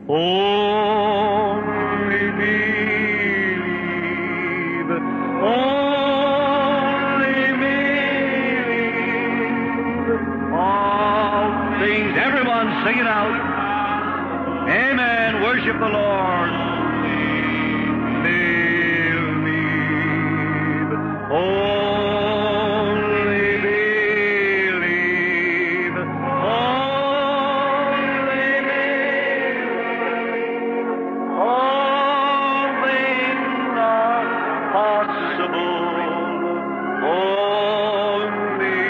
Only believe. Only believe. All things. Everyone sing it out. Amen. Worship the Lord. Believe. Only believe. Only believe. All things are possible. Only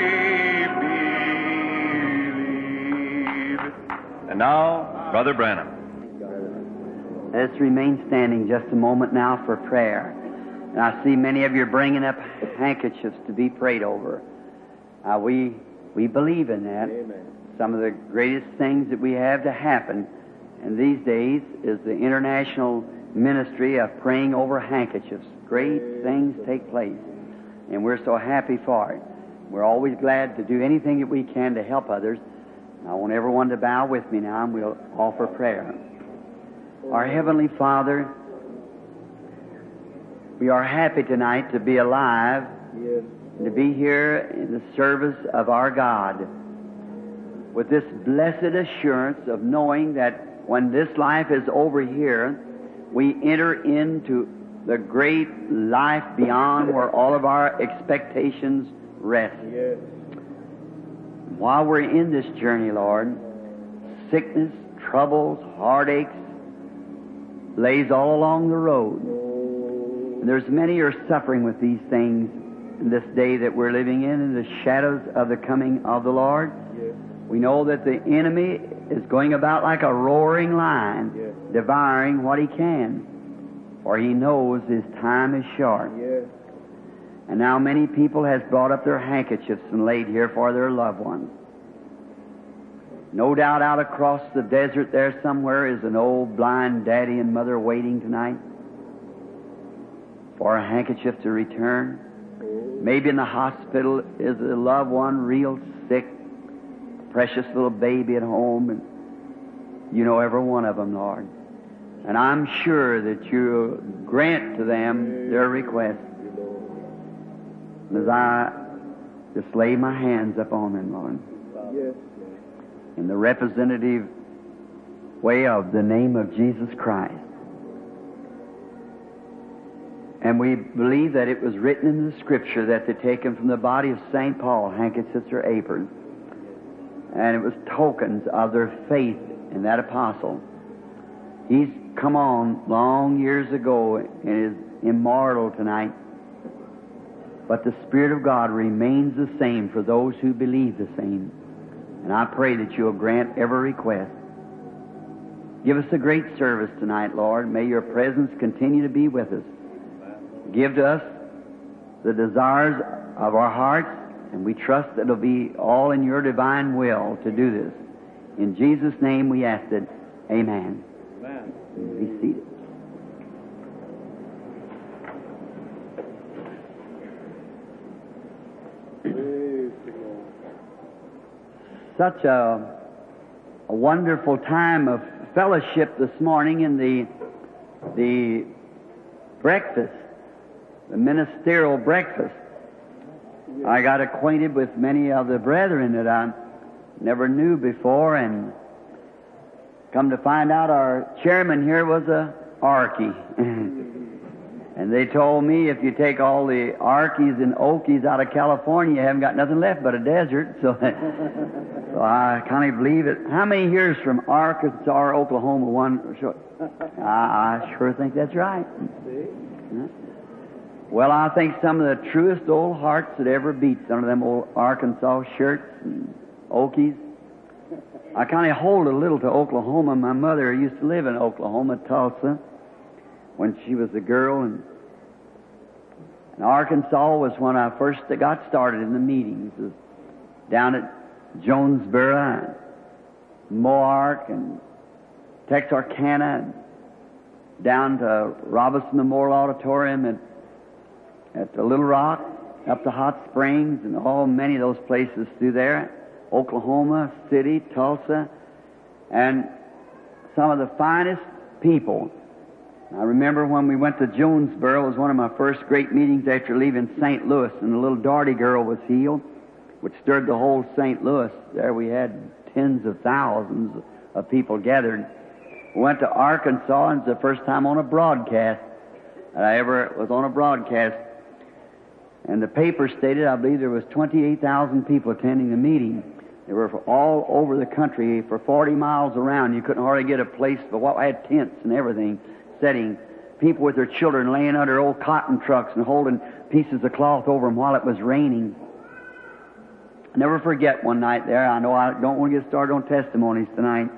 believe. And now, Brother Branham. Let's remain standing just a moment now for prayer. And I see many of you bringing up handkerchiefs to be prayed over. We believe in that. Amen. Some of the greatest things that we have to happen in these days is the international ministry of praying over handkerchiefs. Great things take place, and we're so happy for it. We're always glad to do anything that we can to help others. I want everyone to bow with me now, and we'll offer prayer. Our Heavenly Father, we are happy tonight to be alive, Yes. and to be here in the service of our God, with this blessed assurance of knowing that when this life is over here, we enter into the great life beyond where all of our expectations rest. Yes. While we're in this journey, Lord, sickness, troubles, heartaches lays all along the road. And there's many who are suffering with these things in this day that we're living in the shadows of the coming of the Lord. Yes. We know that the enemy is going about like a roaring lion, Yes. devouring what he can, for he knows his time is short. Yes. And now many people has brought up their handkerchiefs and laid here for their loved ones. No doubt out across the desert there somewhere is an old blind daddy and mother waiting tonight for a handkerchief to return. Maybe in the hospital is a loved one real sick, precious little baby at home, and you know every one of them, Lord. And I'm sure that you'll grant to them their request. As I just lay my hands upon them, Lord, Yes. in the representative way of the name of Jesus Christ. And we believe that it was written in the Scripture that they taken from the body of St. Paul, handkerchiefs or aprons. And it was tokens of their faith in that apostle. He's come on long years ago and is immortal tonight. But the Spirit of God remains the same for those who believe the same. And I pray that you'll grant every request. Give us a great service tonight, Lord. May your presence continue to be with us. Give to us the desires of our hearts, and we trust that it'll be all in your divine will to do this. In Jesus' name we ask it. Amen. Amen. Be seated. Praise the Lord. Such a wonderful time of fellowship this morning in the breakfast, the ministerial breakfast. I got acquainted with many of the brethren that I never knew before, and come to find out our chairman here was a Arkie. And they told me if you take all the Arkies and Okies out of California, you haven't got nothing left but a desert. So, so I kind of believe it. How many here is from Arkansas or Oklahoma? One. I sure think that's right. Well, I think some of the truest old hearts that ever beat some of them old Arkansas shirts and Okies. I kind of hold a little to Oklahoma. My mother used to live in Oklahoma, Tulsa, when she was a girl, and Arkansas was when I first got started in the meetings. It was down at Jonesboro, and Mohawk, and Texarkana, and down to Robinson Memorial Auditorium at the Little Rock, up to Hot Springs, and many of those places through there. Oklahoma City, Tulsa, and some of the finest people. I remember when we went to Jonesboro, it was one of my first great meetings after leaving St. Louis, and the little Doherty girl was healed, which stirred the whole St. Louis. There we had tens of thousands of people gathered. We went to Arkansas, and it was the first time on a broadcast that I ever was on a broadcast. And the paper stated, I believe there was 28,000 people attending the meeting. They were all over the country for 40 miles around. You couldn't hardly get a place, but I had tents and everything, setting. People with their children laying under old cotton trucks and holding pieces of cloth over them while it was raining. I'll never forget one night there. I know I don't want to get started on testimonies tonight.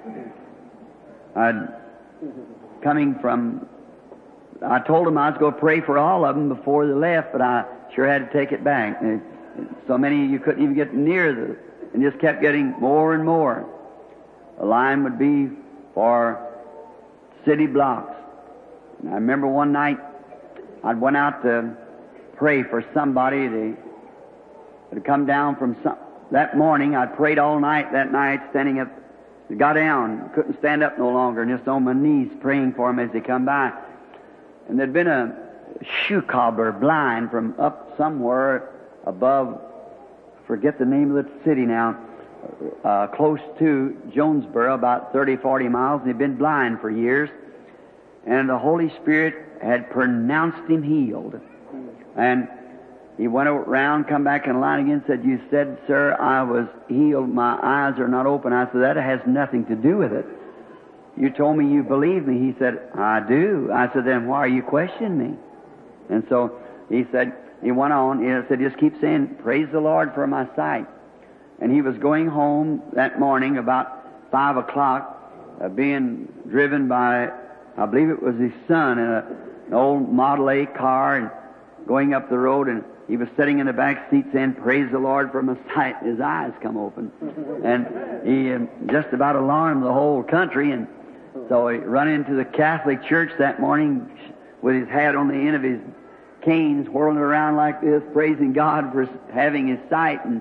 I told them I was going to pray for all of them before they left, but I sure had to take it back. So many you couldn't even get near and just kept getting more and more. The line would be for city blocks. And I remember one night I went out to pray for somebody. They had come down from that morning. I prayed all night that night, standing up. I got down, couldn't stand up no longer, and just on my knees praying for them as they come by. And there'd been a shoe cobbler blind from up somewhere above, forget the name of the city now, close to Jonesboro, about 30, 40 miles, and he'd been blind for years. And the Holy Spirit had pronounced him healed. And he went around, come back in line again, said, "You said, sir, I was healed. My eyes are not open." I said, "That has nothing to do with it. You told me you believe me." He said, "I do." I said, "Then why are you questioning me?" And so he said, he went on, he said, "Just keep saying, 'Praise the Lord for my sight.'" And he was going home that morning about 5 o'clock, being driven by, I believe it was his son, in an old Model A car, and going up the road, and he was sitting in the back seat saying, "Praise the Lord for my sight." His eyes come open. And he just about alarmed the whole country, and so he run into the Catholic Church that morning with his hat on the end of his cane, whirling around like this, praising God for having his sight, and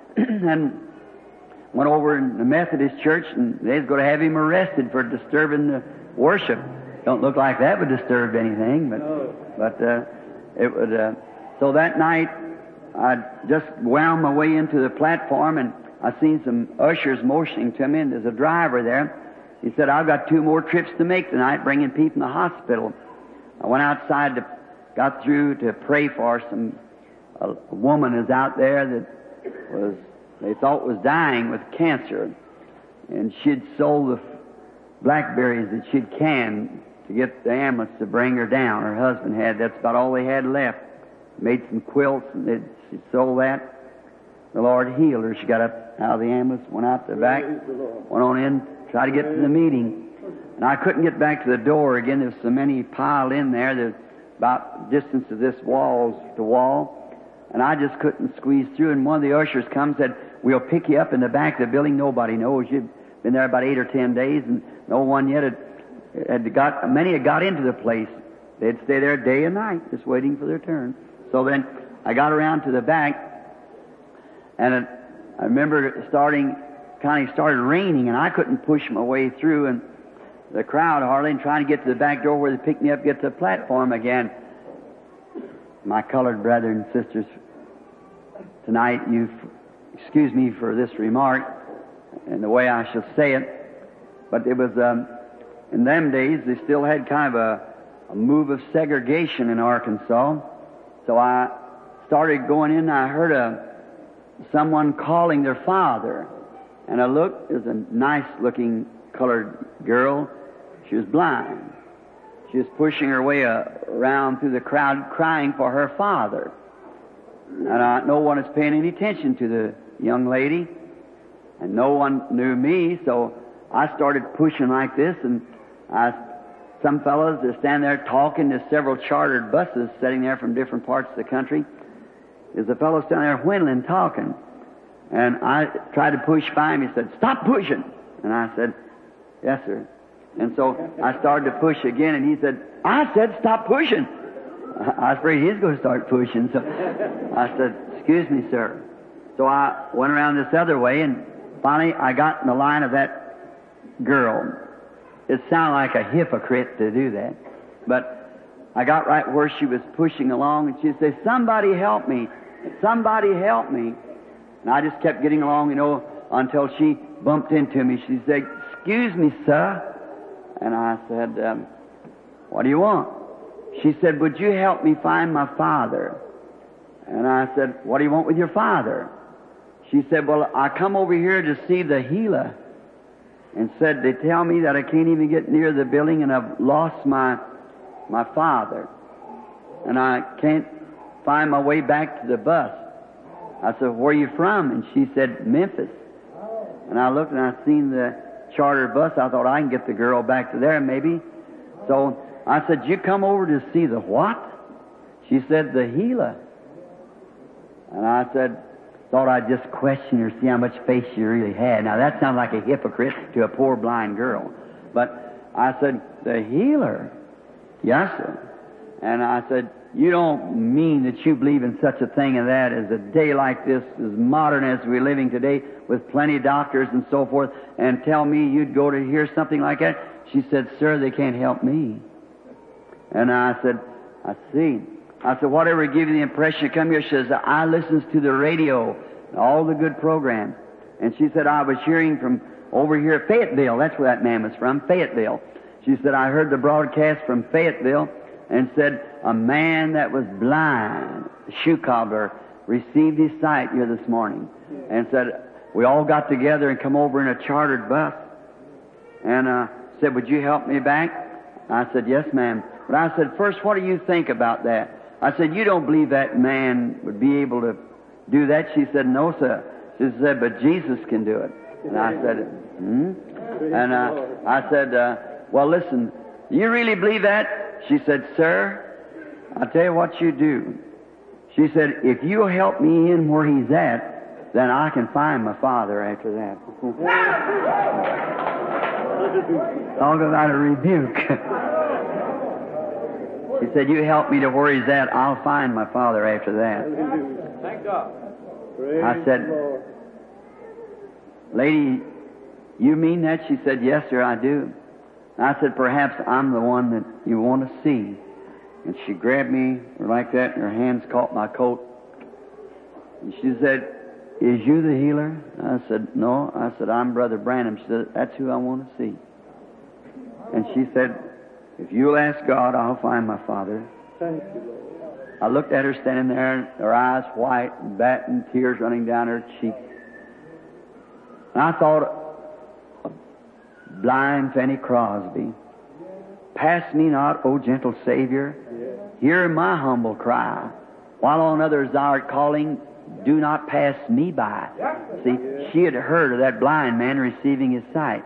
went over in the Methodist Church, and they was going to have him arrested for disturbing the worship. Don't look like that would disturb anything, but it would. So that night, I just wound my way into the platform, and I seen some ushers motioning to me, and there's a driver there. He said, "I've got 2 more trips to make tonight, bringing people in the hospital." I went outside, got through to pray for a woman is out there that they thought was dying with cancer, and she'd sold the blackberries that she'd canned to get the ambulance to bring her down. Her husband had. That's about all they had left. Made some quilts, and she sold that. The Lord healed her. She got up out of the ambulance, went out the back, went on in, tried to get to the meeting. And I couldn't get back to the door again. There's so many piled in there. There's about distance of this wall to wall. And I just couldn't squeeze through. And one of the ushers come and said, "We'll pick you up in the back of the building. Nobody knows. You've been there about 8 or 10 days, and no one yet many had got into the place. They'd stay there day and night, just waiting for their turn." So then I got around to the back, and I remember it started raining, and I couldn't push my way through, and the crowd hardly, and trying to get to the back door where they picked me up, get to the platform again. My colored brethren and sisters, tonight excuse me for this remark and the way I shall say it, but it was, in them days, they still had kind of a move of segregation in Arkansas. So I started going in, and I heard someone calling their father. And I looked, it was a nice-looking colored girl. She was blind. She was pushing her way around through the crowd, crying for her father. And no one was paying any attention to the young lady, and no one knew me, so I started pushing like this, and some fellows that stand there talking. There's several chartered buses sitting there from different parts of the country. There's a fellow standing there whittling, talking. And I tried to push by him. He said, "Stop pushing." And I said, "Yes, sir." And so I started to push again, and he said, "I said stop pushing." I was afraid he was going to start pushing. So I said, "Excuse me, sir." So I went around this other way, and finally I got in the line of that girl. it sounded like a hypocrite to do that. But I got right where she was pushing along, and she said, "Somebody help me. Somebody help me." And I just kept getting along, until she bumped into me. She said, "Excuse me, sir." And I said, "What do you want?" She said, "Would you help me find my father?" And I said, "What do you want with your father?" She said, "Well, I come over here to see the healer, and said they tell me that I can't even get near the building, and I've lost my father, and I can't find my way back to the bus." I said, "Where are you from?" And she said, "Memphis." And I looked and I seen the charter bus. I thought I can get the girl back to there maybe. So I said, "You come over to see the what?" She said, "The healer." And I said, thought I'd just question her, see how much faith she really had. Now that sounds like a hypocrite to a poor blind girl. But I said, "The healer?" "Yes, sir." And I said, "You don't mean that you believe in such a thing as that, as a day like this, as modern as we're living today, with plenty of doctors and so forth, and tell me you'd go to hear something like that?" She said, "Sir, they can't help me." And I said, "I see." I said, "Whatever give you the impression you come here?" She says, "I listens to the radio, all the good programs." And she said, "I was hearing from over here at Fayetteville." That's where that man was from, Fayetteville. She said, "I heard the broadcast from Fayetteville, and said a man that was blind, a shoe cobbler, received his sight here this morning." And said, "We all got together and come over in a chartered bus." And said, "Would you help me back?" I said, "Yes, ma'am." But I said, "First, what do you think about that?" I said, "You don't believe that man would be able to do that?" She said, "No, sir." She said, "But Jesus can do it." And I said, And I said, "Well, listen, you really believe that?" She said, "Sir, I'll tell you what you do." She said, "If you'll help me in where he's at, then I can find my father after that." Talk about a rebuke. She said, "You help me to where he's at, I'll find my father after that." Thank God. I said, "Lady, you mean that?" She said, "Yes, sir, I do." I said, "Perhaps I'm the one that you want to see." And she grabbed me like that, and her hands caught my coat. And she said, "Is you the healer?" I said, "No." I said, "I'm Brother Branham." She said, "That's who I want to see." And she said, "If you'll ask God, I'll find my father." Thank you, Lord. I looked at her standing there, her eyes white and batting, tears running down her cheeks. And I thought of blind Fanny Crosby. "Pass me not, O gentle Savior. Hear my humble cry. While on others thou art calling, do not pass me by." See, she had heard of that blind man receiving his sight.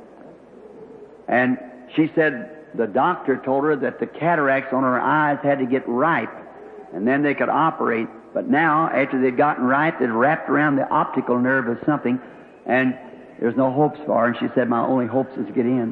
And she said the doctor told her that the cataracts on her eyes had to get ripe, and then they could operate. But now, after they'd gotten ripe, they'd wrapped around the optical nerve or something, and there's no hopes for her. And she said, "My only hopes is to get in."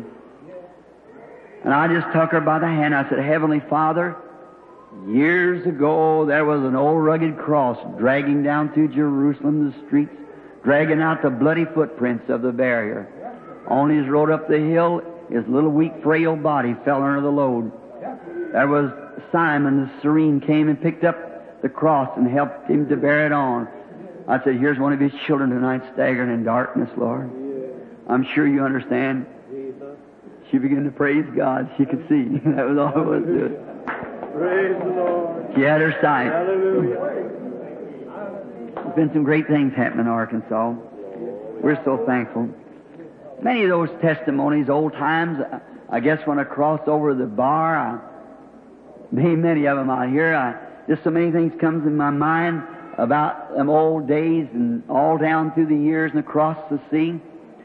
And I just took her by the hand. I said, "Heavenly Father, years ago there was an old rugged cross dragging down through Jerusalem, the streets, dragging out the bloody footprints of the barrier. On his road up the hill, his little weak, frail body fell under the load. There was Simon the Cyrene came and picked up the cross and helped him to bear it on." I said, "Here's one of his children tonight staggering in darkness, Lord. I'm sure you understand." She began to praise God. She could see. That was all it was to it. Praise the Lord. She had her sight. Hallelujah. There's been some great things happening in Arkansas. We're so thankful. Many of those testimonies, old times, I guess when I crossed over the bar, many of them out here, just so many things comes in my mind about them old days and all down through the years and across the sea.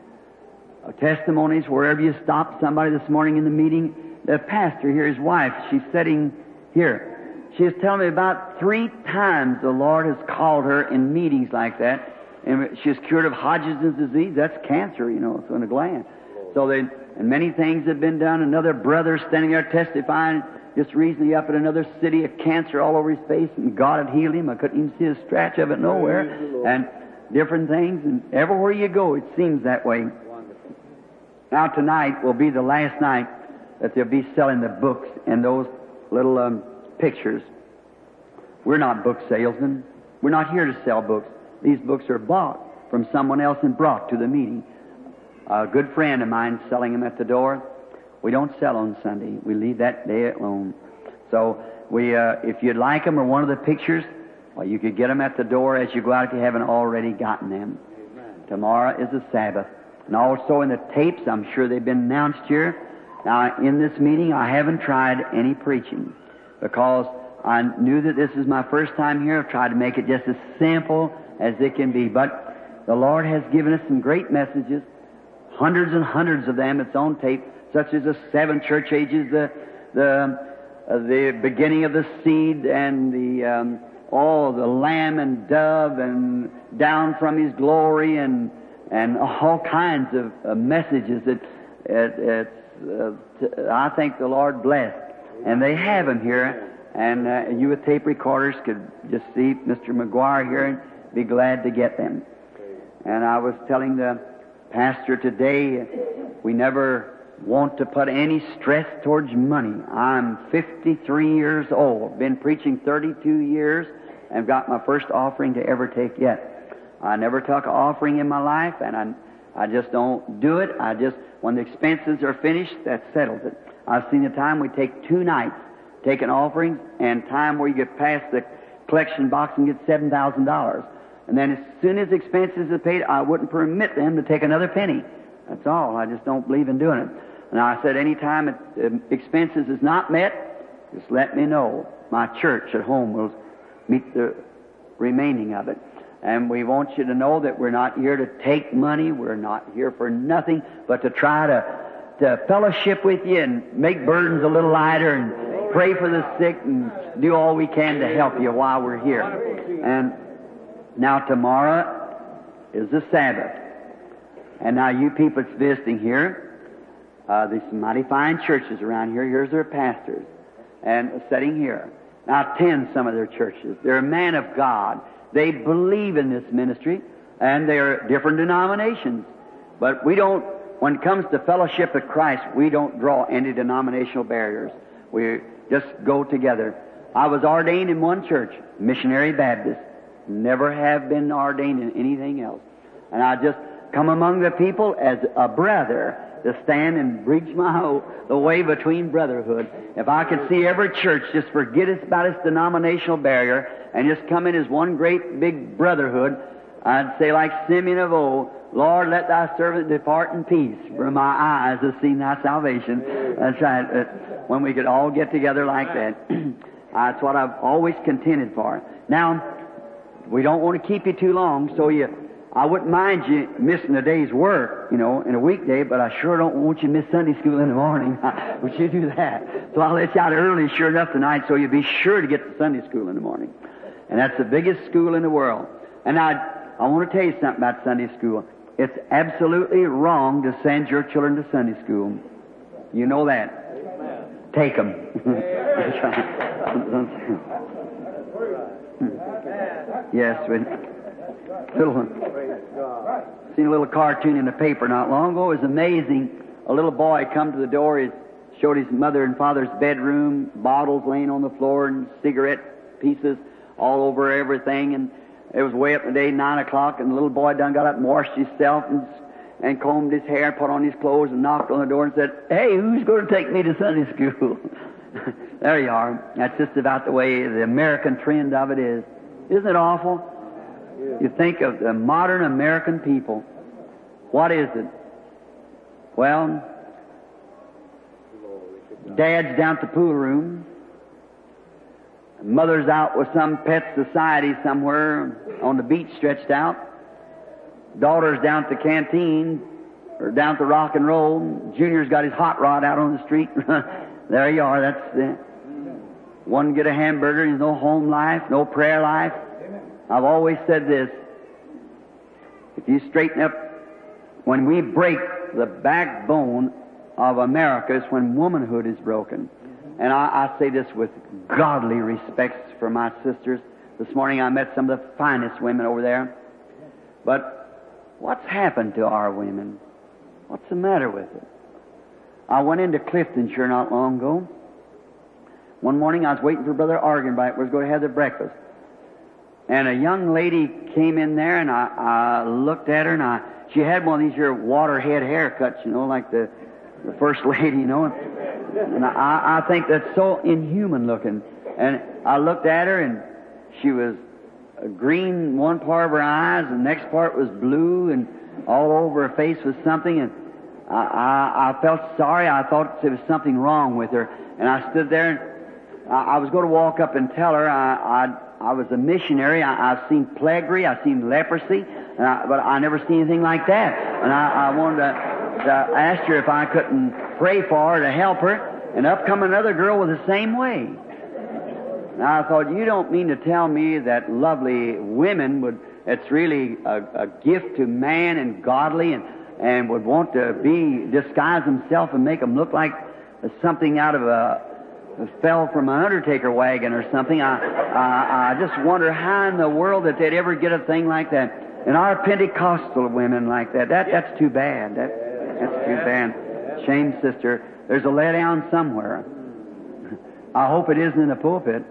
Testimonies wherever you stop. Somebody this morning in the meeting, the pastor here, his wife, she's sitting here. She was telling me about 3 times the Lord has called her in meetings like that, and she was cured of Hodgkin's disease. That's cancer, it's in a gland. And many things have been done. Another brother standing there testifying just recently up in another city, of cancer all over his face, and God had healed him. I couldn't even see a scratch of it nowhere. And different things, and everywhere you go, it seems that way. Now tonight will be the last night that they'll be selling the books and those little pictures. We're not book salesmen. We're not here to sell books. These books are bought from someone else and brought to the meeting. A good friend of mine selling them at the door. We don't sell on Sunday. We leave that day alone. So if you'd like them or one of the pictures, well, you could get them at the door as you go out if you haven't already gotten them. Amen. Tomorrow is the Sabbath. And also in the tapes, I'm sure they've been announced here. Now, in this meeting, I haven't tried any preaching because I knew that this is my first time here. I've tried to make it just as simple as it can be. But the Lord has given us some great messages, hundreds and hundreds of them. It's on tape, such as the 7 church ages, the beginning of the seed, and the lamb and dove, and down from His glory, and all kinds of messages that I think the Lord blessed. And they have them here. And you with tape recorders could just see Mr. McGuire here and be glad to get them. And I was telling the pastor today, we never want to put any stress towards money. I'm 53 years old, been preaching 32 years, and got my first offering to ever take yet. I never took an offering in my life, and I just don't do it. When the expenses are finished, that settles it. I've seen the time we take 2 nights taking offerings, and time where you get past the collection box and get $7,000. And then as soon as expenses are paid, I wouldn't permit them to take another penny. That's all. I just don't believe in doing it. And I said, any time expenses is not met, just let me know. My church at home will meet the remaining of it. And we want you to know that we're not here to take money. We're not here for nothing but to try to fellowship with you and make burdens a little lighter and pray for the sick and do all we can to help you while we're here. And now tomorrow is the Sabbath. And now you people that's visiting here, there's some mighty fine churches around here. Here's their pastors and sitting here. Now attend some of their churches. They're a man of God. They believe in this ministry, and they're different denominations. But we don't, when it comes to fellowship with Christ, we don't draw any denominational barriers. We just go together. I was ordained in one church, Missionary Baptist. Never have been ordained in anything else. And I just come among the people as a brother to stand and bridge the way between brotherhood. If I could see every church just forget about its denominational barrier and just come in as one great big brotherhood, I'd say like Simeon of old, Lord, let thy servant depart in peace, for my eyes have seen thy salvation. That's right. When we could all get together like that. That's what I've always contended for. Now, we don't want to keep you too long, so I wouldn't mind you missing a day's work, in a weekday, but I sure don't want you to miss Sunday school in the morning. Would you do that? So I'll let you out early, sure enough, tonight, so you'll be sure to get to Sunday school in the morning. And that's the biggest school in the world. And I want to tell you something about Sunday school. It's absolutely wrong to send your children to Sunday school. You know that. Amen. Take them. That's right. Yes, seen a little cartoon in the paper not long ago. It was amazing. A little boy come to the door. He showed his mother and father's bedroom, bottles laying on the floor and cigarette pieces all over everything. And it was way up in the day, 9 o'clock, and the little boy done got up and washed himself and combed his hair, put on his clothes, and knocked on the door and said, "Hey, who's going to take me to Sunday school?" There you are. That's just about the way the American trend of it is. Isn't it awful? You think of the modern American people. What is it? Well, Dad's down at the pool room. Mother's out with some pet society somewhere on the beach stretched out. Daughter's down at the canteen or down at the rock and roll. Junior's got his hot rod out on the street. There you are. That's the one get a hamburger. There's no home life, no prayer life. I've always said this. If you straighten up, when we break the backbone of America, it's when womanhood is broken. And I say this with godly respect for my sisters. This morning I met some of the finest women over there. But what's happened to our women? What's the matter with it? I went into Cliftonshire not long ago. One morning I was waiting for Brother Argenbright. We was going to have their breakfast. And a young lady came in there, and I looked at her, and she had one of these here waterhead haircuts, you know, like the First Lady, you know. And I think that's so inhuman looking. And I looked at her, and she was green one part of her eyes, and the next part was blue, and all over her face was something. And I felt sorry. I thought there was something wrong with her. And I stood there, and I was going to walk up and tell her I was a missionary. I've seen plague, I've seen leprosy, but I never seen anything like that. And I wanted to ask her if I couldn't pray for her to help her. And up come another girl with the same way. And I thought, you don't mean to tell me that lovely women it's really a gift to man and godly and would want to disguise himself and make them look like something out of fell from an undertaker wagon or something. I just wonder how in the world that they'd ever get a thing like that. And our Pentecostal women like that. That's too bad. That's too bad. Shame, sister. There's a letdown somewhere. I hope it isn't in the pulpit.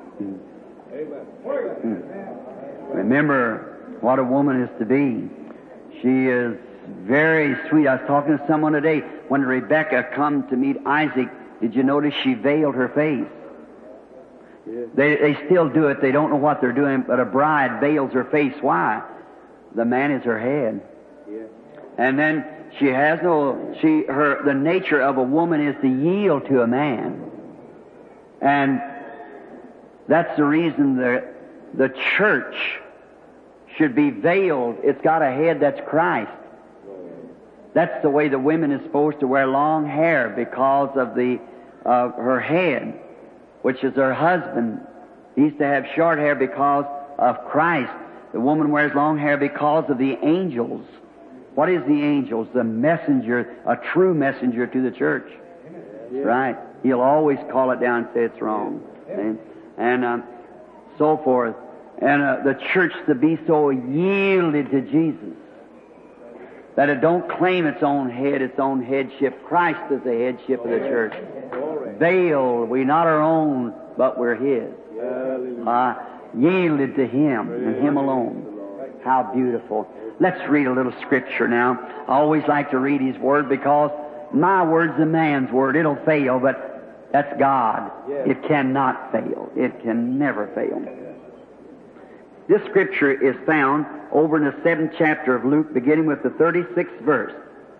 Remember what a woman is to be. She is very sweet. I was talking to someone today when Rebecca come to meet Isaac. Did you notice she veiled her face? Yes. They still do it. They don't know what they're doing, but a bride veils her face. Why? The man is her head. Yes. And then she has the nature of a woman is to yield to a man. And that's the reason the church should be veiled. It's got a head that's Christ. That's the way the women is supposed to wear long hair because of her head, which is her husband. He used to have short hair because of Christ. The woman wears long hair because of the angels. What is the angels? The messenger, a true messenger to the church. Yeah. Right. He'll always call it down and say it's wrong. Yeah. And so forth. And the church to be so yielded to Jesus that it don't claim its own headship. Christ is the headship of the church. Veiled, we're not our own, but we're His. Yielded to Him and Him alone. How beautiful. Let's read a little scripture now. I always like to read His Word because my word's a man's word. It'll fail, but that's God. It cannot fail. It can never fail. This scripture is found over in the 7th chapter of Luke, beginning with the 36th verse.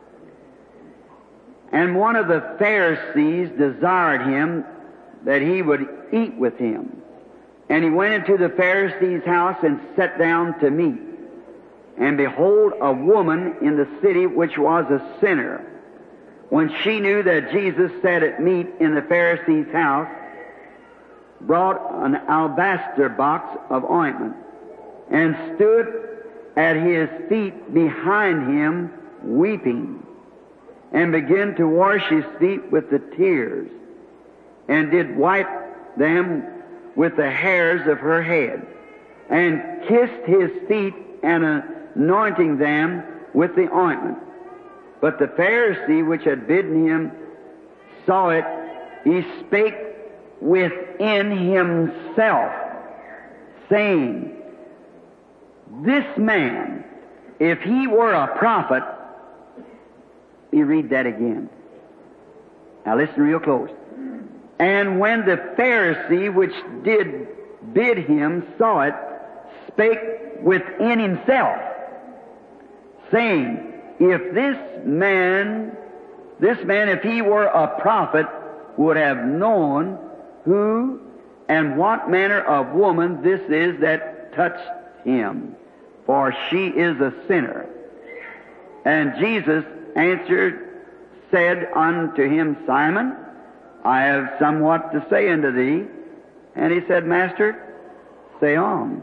And one of the Pharisees desired him that he would eat with him. And he went into the Pharisee's house and sat down to meat. And behold, a woman in the city which was a sinner, when she knew that Jesus sat at meat in the Pharisee's house, brought an alabaster box of ointment, and stood at his feet behind him, weeping, and began to wash his feet with the tears, and did wipe them with the hairs of her head, and kissed his feet, and anointing them with the ointment. But the Pharisee which had bidden him saw it. He spake within himself, saying, this man, if he were a prophet. Let me read that again. Now listen real close. And when the Pharisee which did bid him saw it, spake within himself, saying, if this man, if he were a prophet, would have known who and what manner of woman this is that touched him, for she is a sinner. And Jesus answered, said unto him, Simon, I have somewhat to say unto thee. And he said, Master, say on.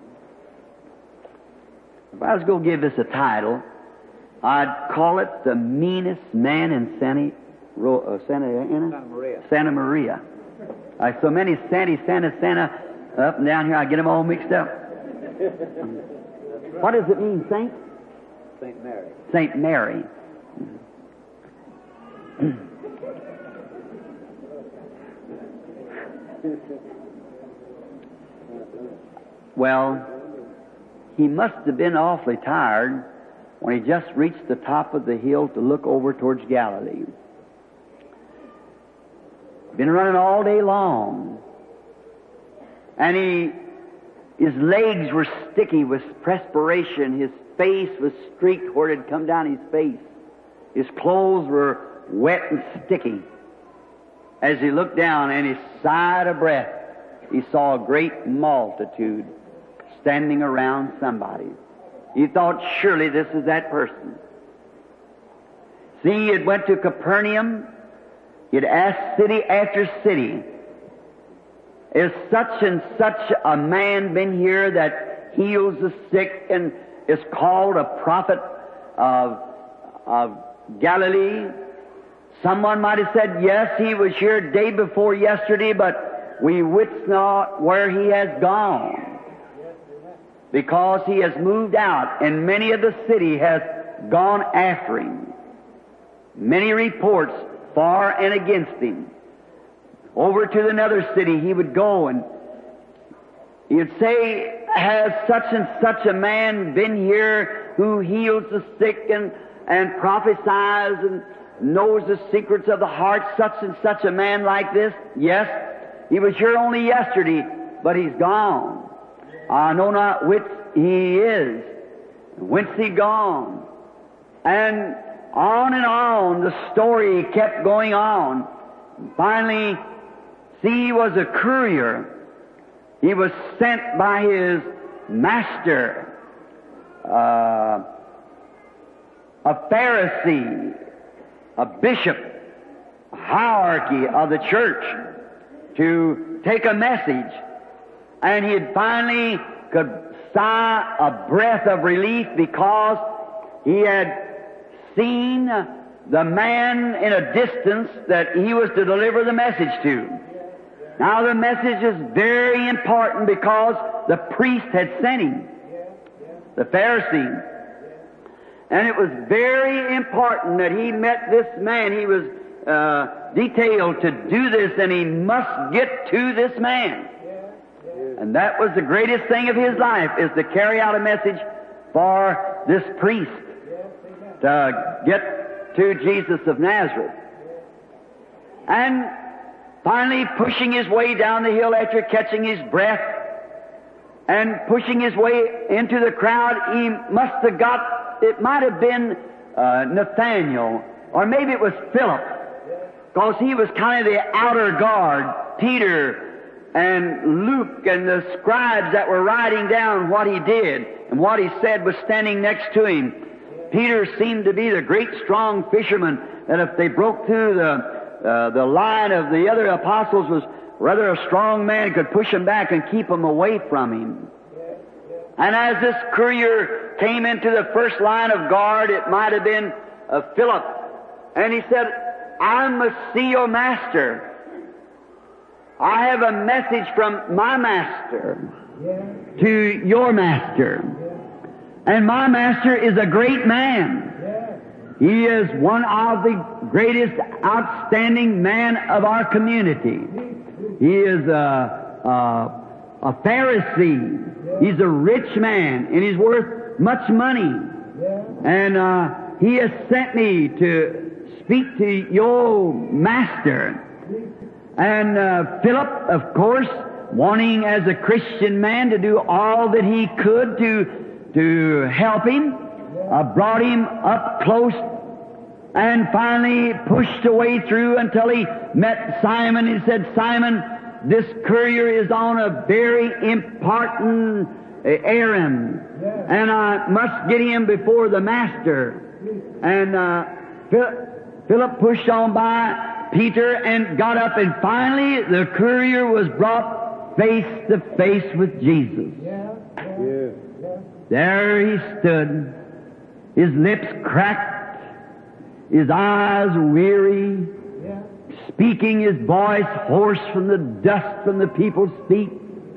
If I was going to give this a title, I'd call it The Meanest Man in Santa Maria. So many Santa up and down here, I get them all mixed up. What does it mean, Saint? Saint Mary. Saint Mary. Well, he must have been awfully tired when he just reached the top of the hill to look over towards Galilee. Been running all day long. And his legs were sticky with perspiration. His face was streaked where it had come down his face. His clothes were wet and sticky. As he looked down and he sighed a breath, he saw a great multitude standing around somebody. He thought, surely this is that person. See, he had went to Capernaum. He had asked city after city, is such and such a man been here that heals the sick and is called a prophet of Galilee? Someone might have said, yes, he was here day before yesterday, but we wit not where he has gone, because he has moved out, and many of the city has gone after him. Many reports for and against him. Over to another city he would go, and he would say, has such and such a man been here who heals the sick and prophesies and knows the secrets of the heart, such and such a man like this? Yes, he was here only yesterday, but he's gone. I know not which he is, whence he gone. And on the story kept going on. Finally, see, he was a courier. He was sent by his master, a Pharisee, a bishop, a hierarchy of the church, to take a message. And he had finally could sigh a breath of relief, because he had seen the man in a distance that he was to deliver the message to. Now the message is very important, because the priest had sent him, the Pharisee. And it was very important that he met this man. He was detailed to do this, and he must get to this man. And that was the greatest thing of his life, is to carry out a message for this priest to get to Jesus of Nazareth. And finally, pushing his way down the hill after catching his breath and pushing his way into the crowd, he must have got, it might have been Nathaniel, or maybe it was Philip, because he was kind of the outer guard. Peter and Luke and the scribes that were writing down what he did and what he said was standing next to him. Peter seemed to be the great strong fisherman that if they broke through the line of the other apostles, was rather a strong man, could push them back and keep them away from him. And as this courier came into the first line of guard, it might have been Philip, and he said, I must see your master. I have a message from my master to your master. And my master is a great man. He is one of the greatest outstanding men of our community. He is a Pharisee. He's a rich man, and he's worth much money. And he has sent me to speak to your master. And Philip, of course, wanting as a Christian man to do all that he could to help him, brought him up close, and finally pushed a way through until he met Simon. He said, Simon, this courier is on a very important errand, and I must get him before the master. And Philip pushed on by Peter and got up, and finally the courier was brought face to face with Jesus. There he stood, his lips cracked, his eyes weary, speaking his voice hoarse from the dust from the people's feet.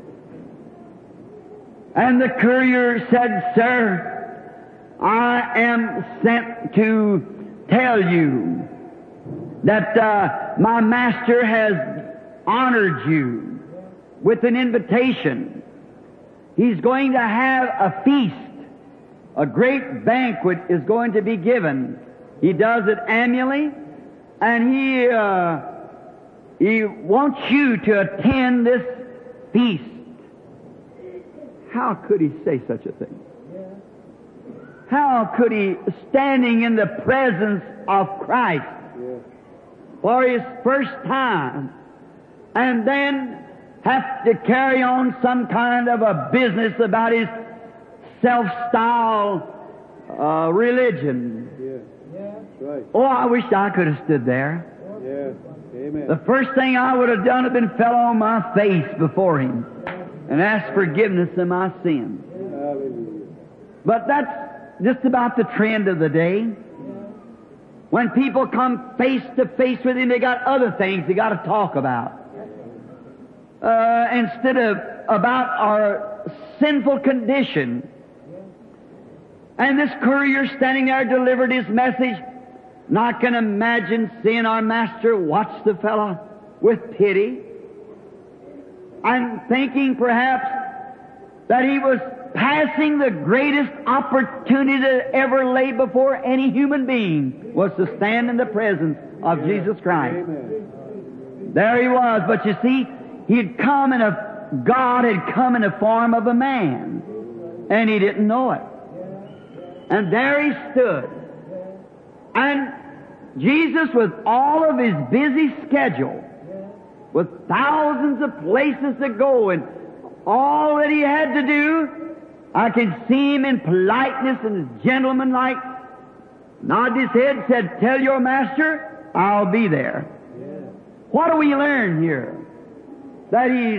And the courier said, Sir, I am sent to tell you that my Master has honored you with an invitation. He's going to have a feast. A great banquet is going to be given. He does it annually, and He wants you to attend this feast. How could He say such a thing? How could He, standing in the presence of Christ for His first time, and then have to carry on some kind of a business about His self-styled religion? Right. Oh, I wish I could have stood there. Yes. Amen. The first thing I would have done had been fell on my face before Him and asked forgiveness of my sins. Hallelujah. But that's just about the trend of the day. When people come face to face with Him, they got other things they got to talk about. Instead of about our sinful condition. And this courier standing there delivered his message. And I can imagine seeing our Master watch the fellow with pity. I'm thinking perhaps that he was passing the greatest opportunity that ever lay before any human being, was to stand in the presence of Jesus Christ. Amen. There he was, but you see, God had come in the form of a man, and he didn't know it. And there he stood. And Jesus, with all of His busy schedule, with thousands of places to go and all that He had to do, I can see Him in politeness and gentlemanlike, nodded his head, said, "Tell your Master, I'll be there." What do we learn here? That He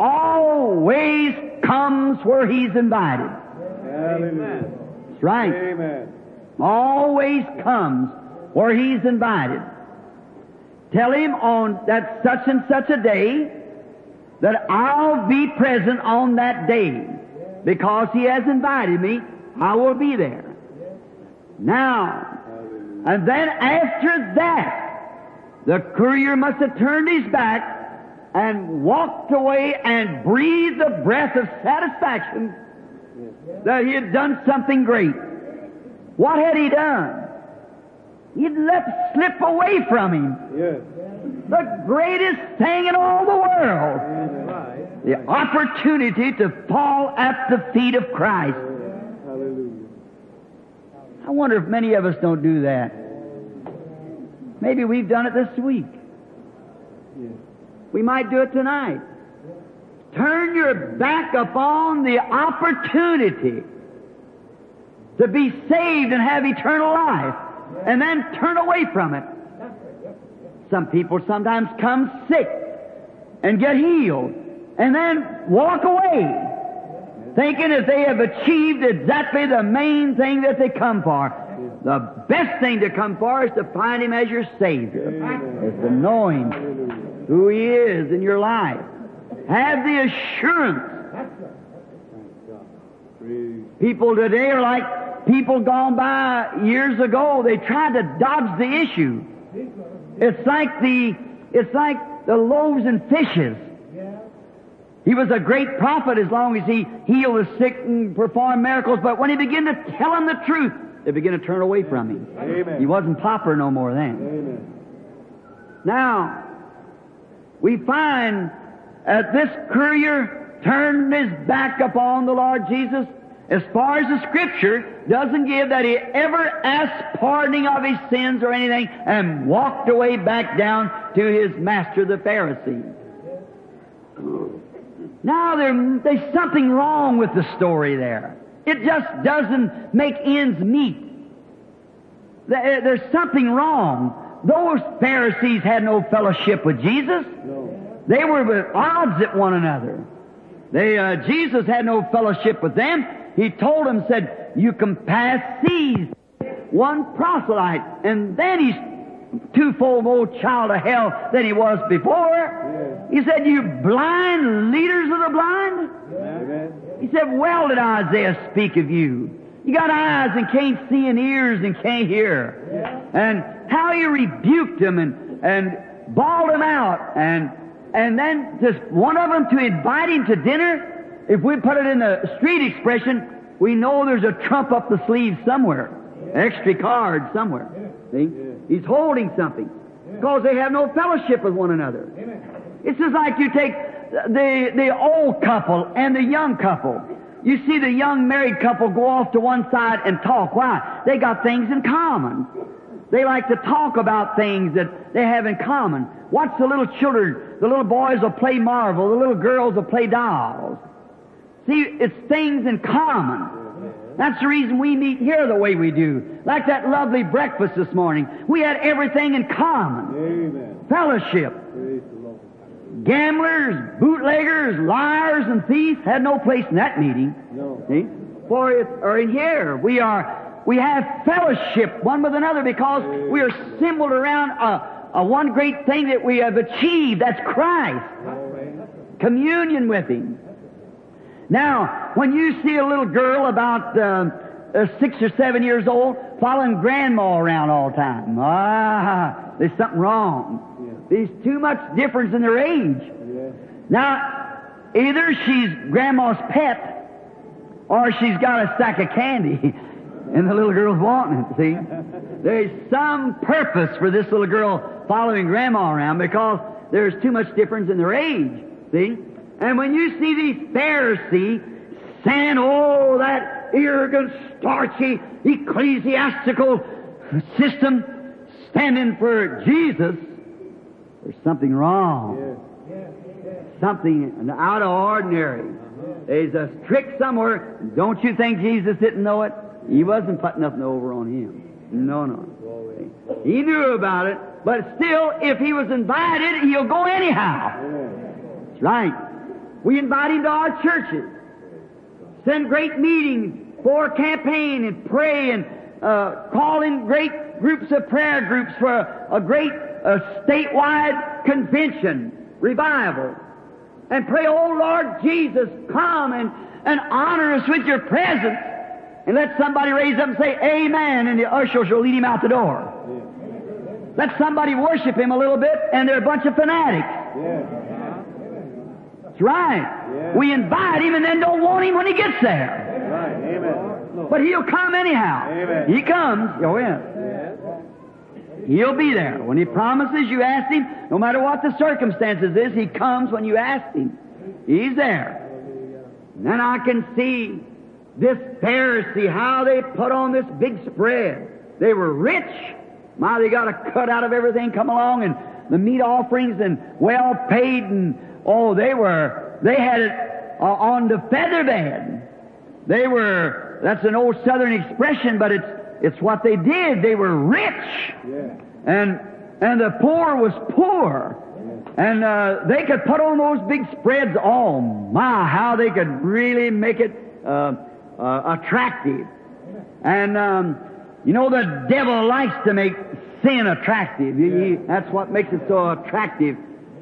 always comes where He's invited. Amen. That's right. Amen. Always comes where He's invited. Tell Him on that such and such a day that I'll be present on that day. Because He has invited me, I will be there. Now, and then after that, the courier must have turned his back and walked away and breathed a breath of satisfaction that he had done something great. What had he done? He'd let slip away from him Yes. the greatest thing in all the world, Right. the opportunity to fall at the feet of Christ. Hallelujah. I wonder if many of us don't do that. Maybe we've done it this week. Yes. We might do it tonight. Turn your back upon the opportunity to be saved and have eternal life, and then turn away from it. Some people sometimes come sick and get healed, and then walk away, thinking that they have achieved exactly the main thing that they come for. The best thing to come for is to find Him as your Savior, is to know Him, who He is in your life. Have the assurance. Praise. People today are like people gone by years ago. They tried to dodge the issue. It's like the loaves and fishes. He was a great prophet as long as he healed the sick and performed miracles, but when he began to tell them the truth, they began to turn away from him. Amen. He wasn't popular no more then. Amen. Now, we find this courier turned his back upon the Lord Jesus. As far as the Scripture doesn't give that he ever asked pardoning of his sins or anything, and walked away back down to his master, the Pharisee. Now there's something wrong with the story there. It just doesn't make ends meet. There's something wrong. Those Pharisees had no fellowship with Jesus. No. They were at odds at one another. Jesus had no fellowship with them. He told them, said, "You can pass seas, one proselyte, and then he's twofold more child of hell than he was before." He said, "You blind leaders of the blind." Amen. He said, "Well did Isaiah speak of you. You got eyes and can't see and ears and can't hear. and how he rebuked them and bawled them out, and then just one of them to invite him to dinner. If we put it in the street expression, we know there's a trump up the sleeve somewhere, extra card somewhere. See? He's holding something because they have no fellowship with one another. It's just like you take the old couple and the young couple. You see the young married couple go off to one side and talk. Why? They got things in common. They like to talk about things that they have in common. Watch the little children. The little boys will play marble. The little girls will play dolls. See, it's things in common. That's the reason we meet here the way we do. Like that lovely breakfast this morning. We had everything in common. Amen. Fellowship. Praise the Lord. Gamblers, bootleggers, liars, and thieves had no place in that meeting. No. See? For it, or in here, we have fellowship one with another because we are assembled around a one great thing that we have achieved. That's Christ. Communion with Him. Now, when you see a little girl about 6 or 7 years old following grandma around all the time, there's something wrong. There's too much difference in their age. Now, either she's grandma's pet or she's got a sack of candy and the little girl's wanting it, see? There's some purpose for this little girl following grandma around because there's too much difference in their age, see? And when you see these Pharisees saying, oh, that arrogant, starchy, ecclesiastical system standing for Jesus, there's something wrong. Something out of ordinary. There's a trick somewhere. Don't you think Jesus didn't know it? He wasn't putting nothing over on him. No. He knew about it, but still, if he was invited, he'll go anyhow. That's right. We invite him to our churches. Send great meetings for campaign and pray and call in great groups of prayer groups for a great statewide convention, revival. And pray, oh Lord Jesus, come and honor us with your presence. And let somebody raise up and say, amen, and the ushers will lead him out the door. Let somebody worship him a little bit, and they're a bunch of fanatics. That's right. We invite him and then don't want him when he gets there. But he'll come anyhow. He comes. Oh, yeah. He'll be there. When he promises, you ask him, no matter what the circumstances is, he comes when you ask him. He's there. And then I can see this Pharisee, how they put on this big spread. They were rich. My, they got a cut out of everything come along, and the meat offerings, and well paid, and oh, they had it on the feather bed. That's an old Southern expression, but it's what they did. They were rich. And the poor was poor. And they could put on those big spreads. Oh, my, how they could really make it attractive. And, you know, the devil likes to make sin attractive. That's what makes it so attractive.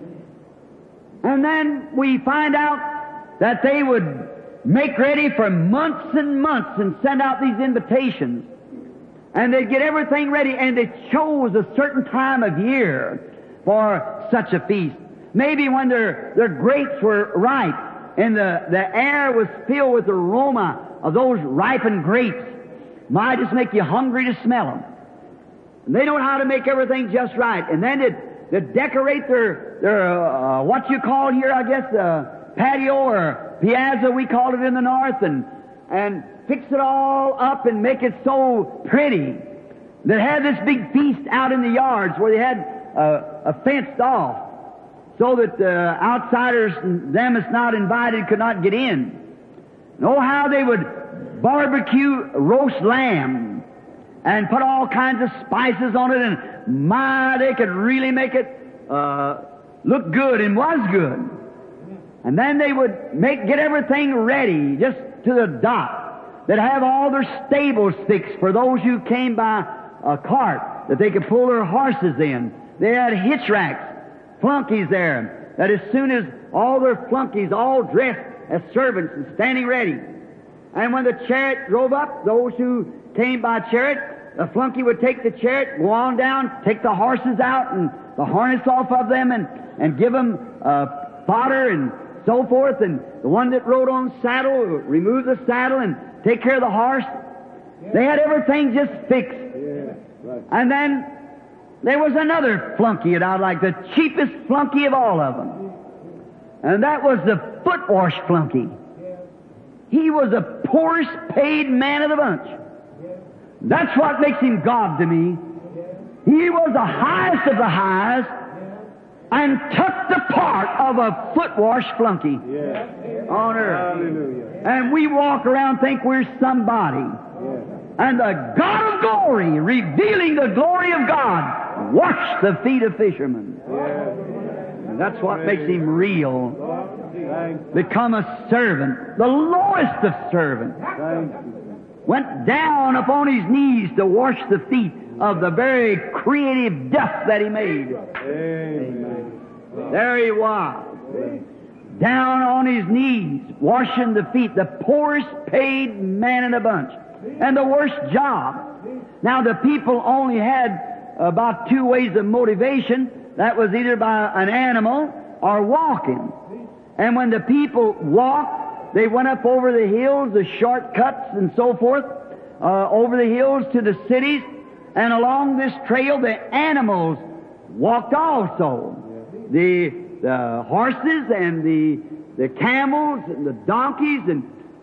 And then we find out that they would make ready for months and months and send out these invitations. And they'd get everything ready, and they chose a certain time of year for such a feast. Maybe when their grapes were ripe and the air was filled with the aroma of those ripened grapes. Might just make you hungry to smell them. And they know how to make everything just right. And then they'd decorate their what you call here, I guess, patio or piazza, we call it in the north, and fix it all up and make it so pretty. They had this big feast out in the yards where they had a fenced off so that outsiders, them that's not invited, could not get in. Know how they would barbecue roast lamb and put all kinds of spices on it, and my, they could really make it look good, and was good. And then they would get everything ready just to the dot. They'd have all their stables fixed for those who came by a cart that they could pull their horses in. They had hitch racks, flunkies there, that as soon as all their flunkies all dressed as servants and standing ready. And when the chariot drove up, those who came by chariot, the flunky would take the chariot, go on down, take the horses out and the harness off of them and give them fodder and so forth. And the one that rode on saddle would remove the saddle and take care of the horse. They had everything just fixed. Yeah. Right. And then there was another flunky, and I like the cheapest flunky of all of them. And that was the foot wash flunky. He was the poorest paid man of the bunch. That's what makes him God to me. He was the highest of the highest and took the part of a foot wash flunky Yeah. on earth. Hallelujah. And we walk around think we're somebody. Yeah. And the God of glory, revealing the glory of God, washed the feet of fishermen. Yeah. And that's what makes him real. Thank you. Become a servant, the lowest of servants. Thank you. Went down upon his knees to wash the feet of the very creative dust that he made. Amen. There he was, down on his knees, washing the feet, the poorest paid man in the bunch, and the worst job. Now the people only had about two ways of motivation. That was either by an animal or walking. And when the people walked, they went up over the hills, the shortcuts and so forth, over the hills to the cities, and along this trail the animals walked also. The horses and the camels and the donkeys, and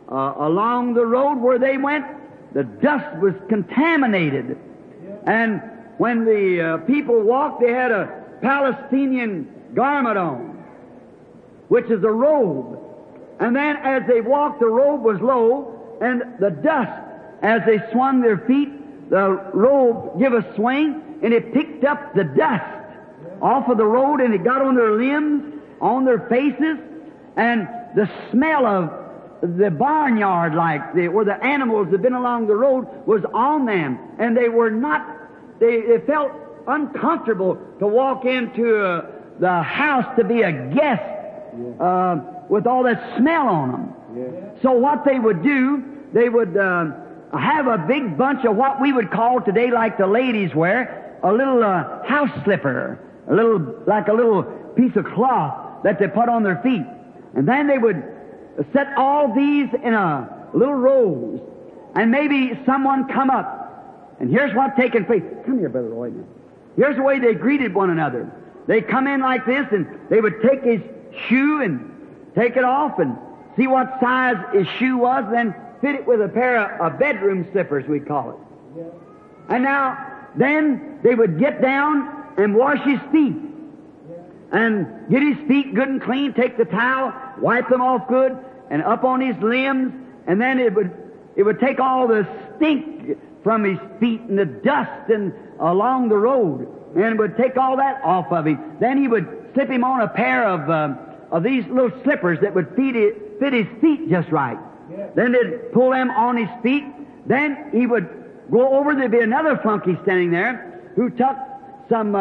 along the road where they went, the dust was contaminated. And when the people walked, they had a Palestinian garment on, which is a robe. And then as they walked, the robe was low, and the dust, as they swung their feet, the robe give a swing, and it picked up the dust off of the road, and it got on their limbs, on their faces, and the smell of the barnyard, like where the animals had been along the road, was on them, and they were not, they felt uncomfortable to walk into the house to be a guest with all that smell on them. Yeah. So what they would do, they would have a big bunch of what we would call today, like the ladies wear, a little house slipper, like a little piece of cloth that they put on their feet. And then they would set all these in a little rows, and maybe someone come up, and here's what taking place. Come here, Brother Roy. Here's the way they greeted one another. They come in like this, and they would take his shoe and take it off and see what size his shoe was, then fit it with a pair of bedroom slippers, we call it. And now, then they would get down and wash his feet and get his feet good and clean, take the towel, wipe them off good, and up on his limbs, and then it would take all the stink from his feet and the dust and along the road, and it would take all that off of him. Then he would slip him on a pair of these little slippers that would fit his feet just right. Then they'd pull them on his feet. Then he would go over, there'd be another flunky standing there who took some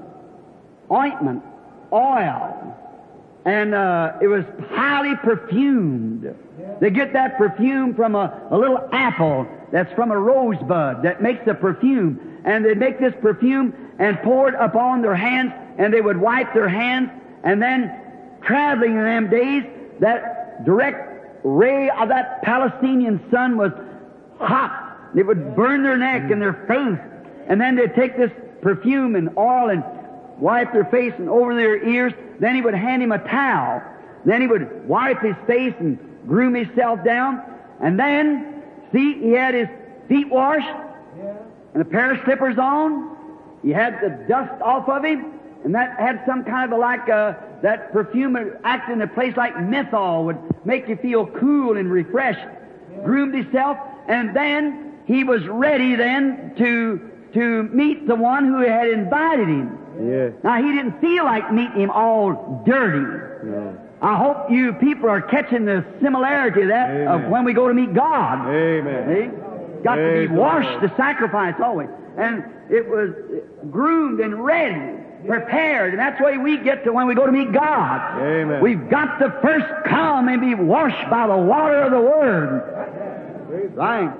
ointment, oil, and it was highly perfumed. They get that perfume from a little apple that's from a rosebud that makes the perfume. And they'd make this perfume and pour it upon their hands, and they would wipe their hands, and then traveling in them days, that direct ray of that Palestinian sun was hot. It would burn their neck and their face, and then they'd take this perfume and oil and wipe their face and over their ears. Then he would hand him a towel. Then he would wipe his face and groom himself down. And then, see, he had his feet washed and a pair of slippers on. He had the dust off of him, and that had some kind of that perfume acted in a place like menthol would make you feel cool and refreshed. Groomed himself, and then he was ready then to meet the one who had invited him. Yeah. Now, he didn't feel like meeting him all dirty. No. I hope you people are catching the similarity of that of Amen. when we go to meet God. Amen. See? Got to Praise be the washed Lord. to sacrifice always. And it was groomed and ready, prepared. And that's the way we get to when we go to meet God. Amen. We've got to first come and be washed by the water of the Word. Right.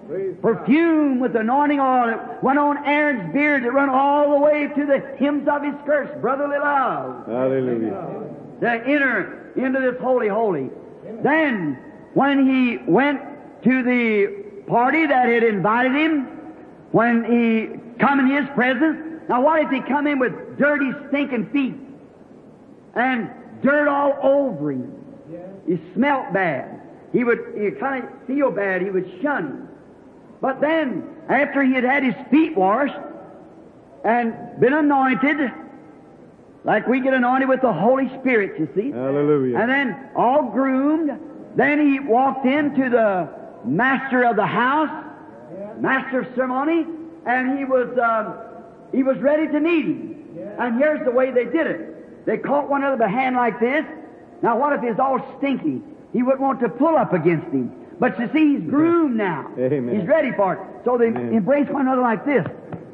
Perfume with anointing oil that went on Aaron's beard, that run all the way to the hems of his skirts, brotherly love. Hallelujah. To enter into this holy, holy. Then, when he went to the party that had invited him, when he come in his presence, now what if he come in with dirty, stinking feet and dirt all over him? He smelt bad. He kind of feel bad. He would shun him. But then, after he had his feet washed and been anointed, like we get anointed with the Holy Spirit, you see. Hallelujah. And then all groomed, then he walked into the master of the house, master of ceremony, and he was ready to meet him. And here's the way they did it. They caught one another by the hand like this. Now what if he's all stinky? He wouldn't want to pull up against him. But you see, he's groomed now. Amen. He's ready for it. So they embrace one another like this.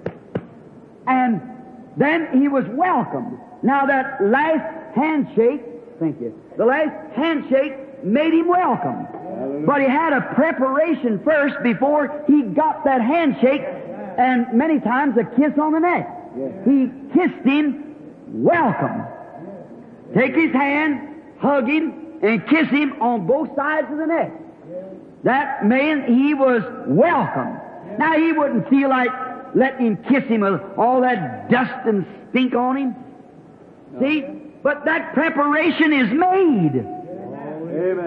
And then he was welcomed. Now that last handshake, thank you, the last handshake made him welcome. Hallelujah. But he had a preparation first before he got that handshake, and many times a kiss on the neck. He kissed him, welcome. Take his hand, hug him, and kiss him on both sides of the neck. That man, he was welcome. Now he wouldn't feel like letting him kiss him with all that dust and stink on him. See? But that preparation is made. Amen.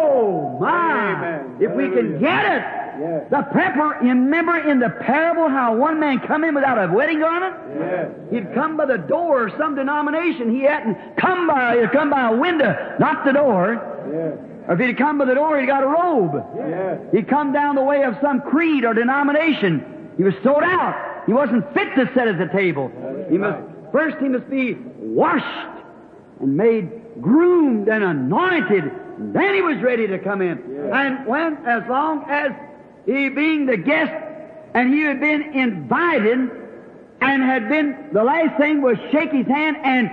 Oh, my! Amen. If we can get it. Yes. Remember in the parable how one man come in without a wedding garment? Yes. He'd come by the door of some denomination. He hadn't come by, he'd come by a window, not the door. Yes. Or if he'd come by the door, he'd got a robe. Yes. He'd come down the way of some creed or denomination. He was sold out. He wasn't fit to sit at the table. He must be washed and made groomed and anointed. And then he was ready to come in. Yes. And as long as he being the guest, and he had been invited, and had been, the last thing was shake his hand and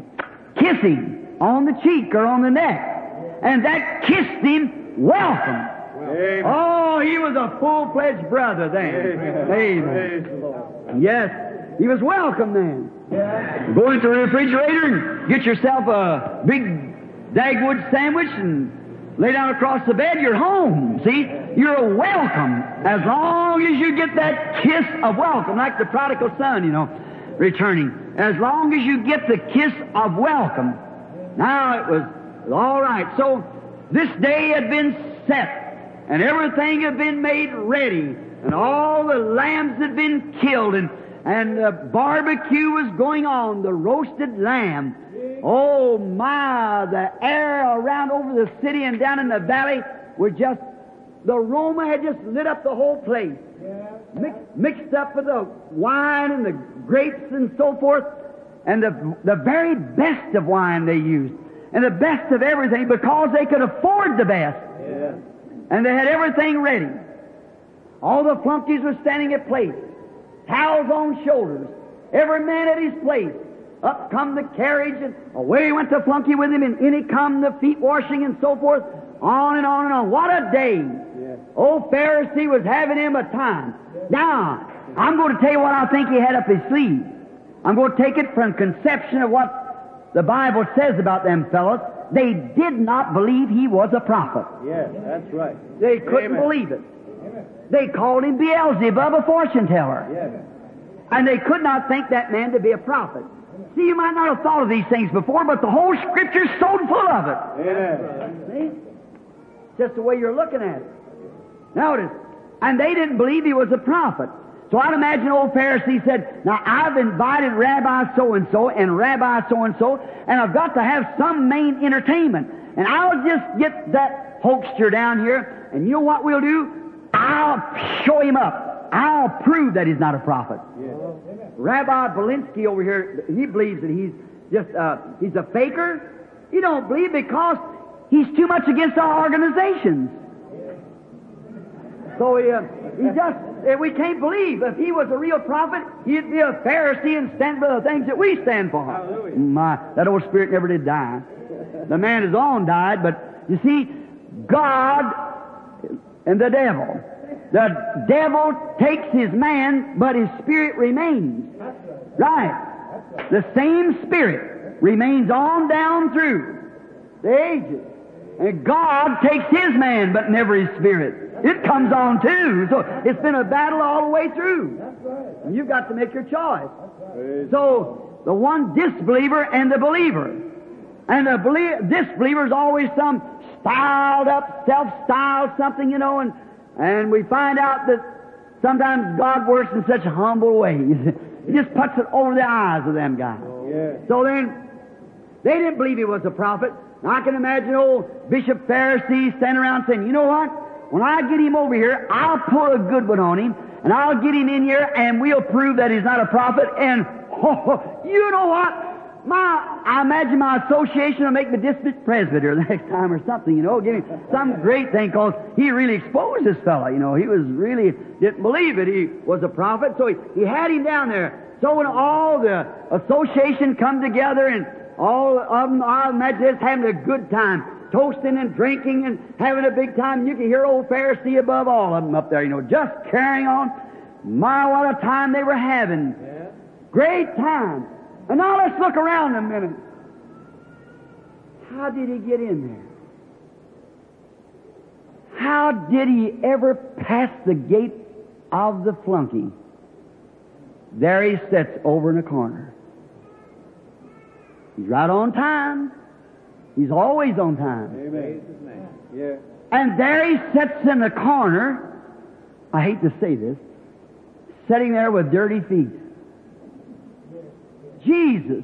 kiss him on the cheek or on the neck. And that kissed him welcome. Amen. Oh, he was a full-fledged brother then. Amen. Praise the Lord. Yes, he was welcome then. Go into the refrigerator and get yourself a big Dagwood sandwich and lay down across the bed. You're home. See, you're welcome as long as you get that kiss of welcome, like the prodigal son, returning. As long as you get the kiss of welcome. Now it was all right. So this day had been set, and everything had been made ready, and all the lambs had been killed, and the barbecue was going on, the roasted lamb. Oh my, the air around over the city and down in the valley were just, the aroma had just lit up the whole place. Mixed up with the wine and the grapes and so forth, and the very best of wine they used, and the best of everything, because they could afford the best. And they had everything ready. All the flunkies were standing at place, towels on shoulders, every man at his place. Up come the carriage, and away went the flunky with him, and in he come the feet washing and so forth, on and on and on. What a day! Old Pharisee was having him a time. Now, I'm going to tell you what I think he had up his sleeve. I'm going to take it from conception of what the Bible says about them fellows. They did not believe he was a prophet. Yes, that's right. They couldn't believe it. They called him Beelzebub, a fortune teller. Yes. And they could not think that man to be a prophet. See, you might not have thought of these things before, but the whole Scripture's so full of it. Amen. See? Just the way you're looking at it. Notice. And they didn't believe he was a prophet. So I'd imagine old Pharisee said, now I've invited Rabbi so-and-so and Rabbi so-and-so, and I've got to have some main entertainment. And I'll just get that hoaxer down here, and you know what we'll do? I'll show him up. I'll prove that he's not a prophet. Yes. Rabbi Belinsky over here, he believes that he's just, he's a faker. He don't believe because he's too much against our organizations. So we can't believe if he was a real prophet, he'd be a Pharisee and stand for the things that we stand for. Hallelujah. That old spirit never did die. The man is on died, but you see, God and the devil the devil takes his man, but his spirit remains. Right. The same spirit remains on down through the ages. And God takes his man, but never his spirit. It comes on too. So it's been a battle all the way through. And you've got to make your choice. So the one disbeliever and the believer. And the disbeliever is always some styled up, self-styled something, and we find out that sometimes God works in such humble ways. He just puts it over the eyes of them guys. So then, they didn't believe he was a prophet. Now, I can imagine old Bishop Pharisee standing around saying, you know what? When I get him over here, I'll pull a good one on him, and I'll get him in here, and we'll prove that he's not a prophet, and you know what? I imagine my association will make me district presbyter the next time or something, give him some great thing, because he really exposed this fellow, He was really, didn't believe it. He was a prophet, so he had him down there. So when all the association come together, and all of them, I imagine just having a good time, toasting and drinking and having a big time, and you can hear old Pharisee above all of them up there, just carrying on. My, what a time they were having. Great time. And now let's look around a minute. How did he get in there? How did he ever pass the gate of the flunky? There he sits over in a corner. He's right on time. He's always on time. Amen. Yeah. And there he sits in the corner. I hate to say this. Sitting there with dirty feet. Jesus,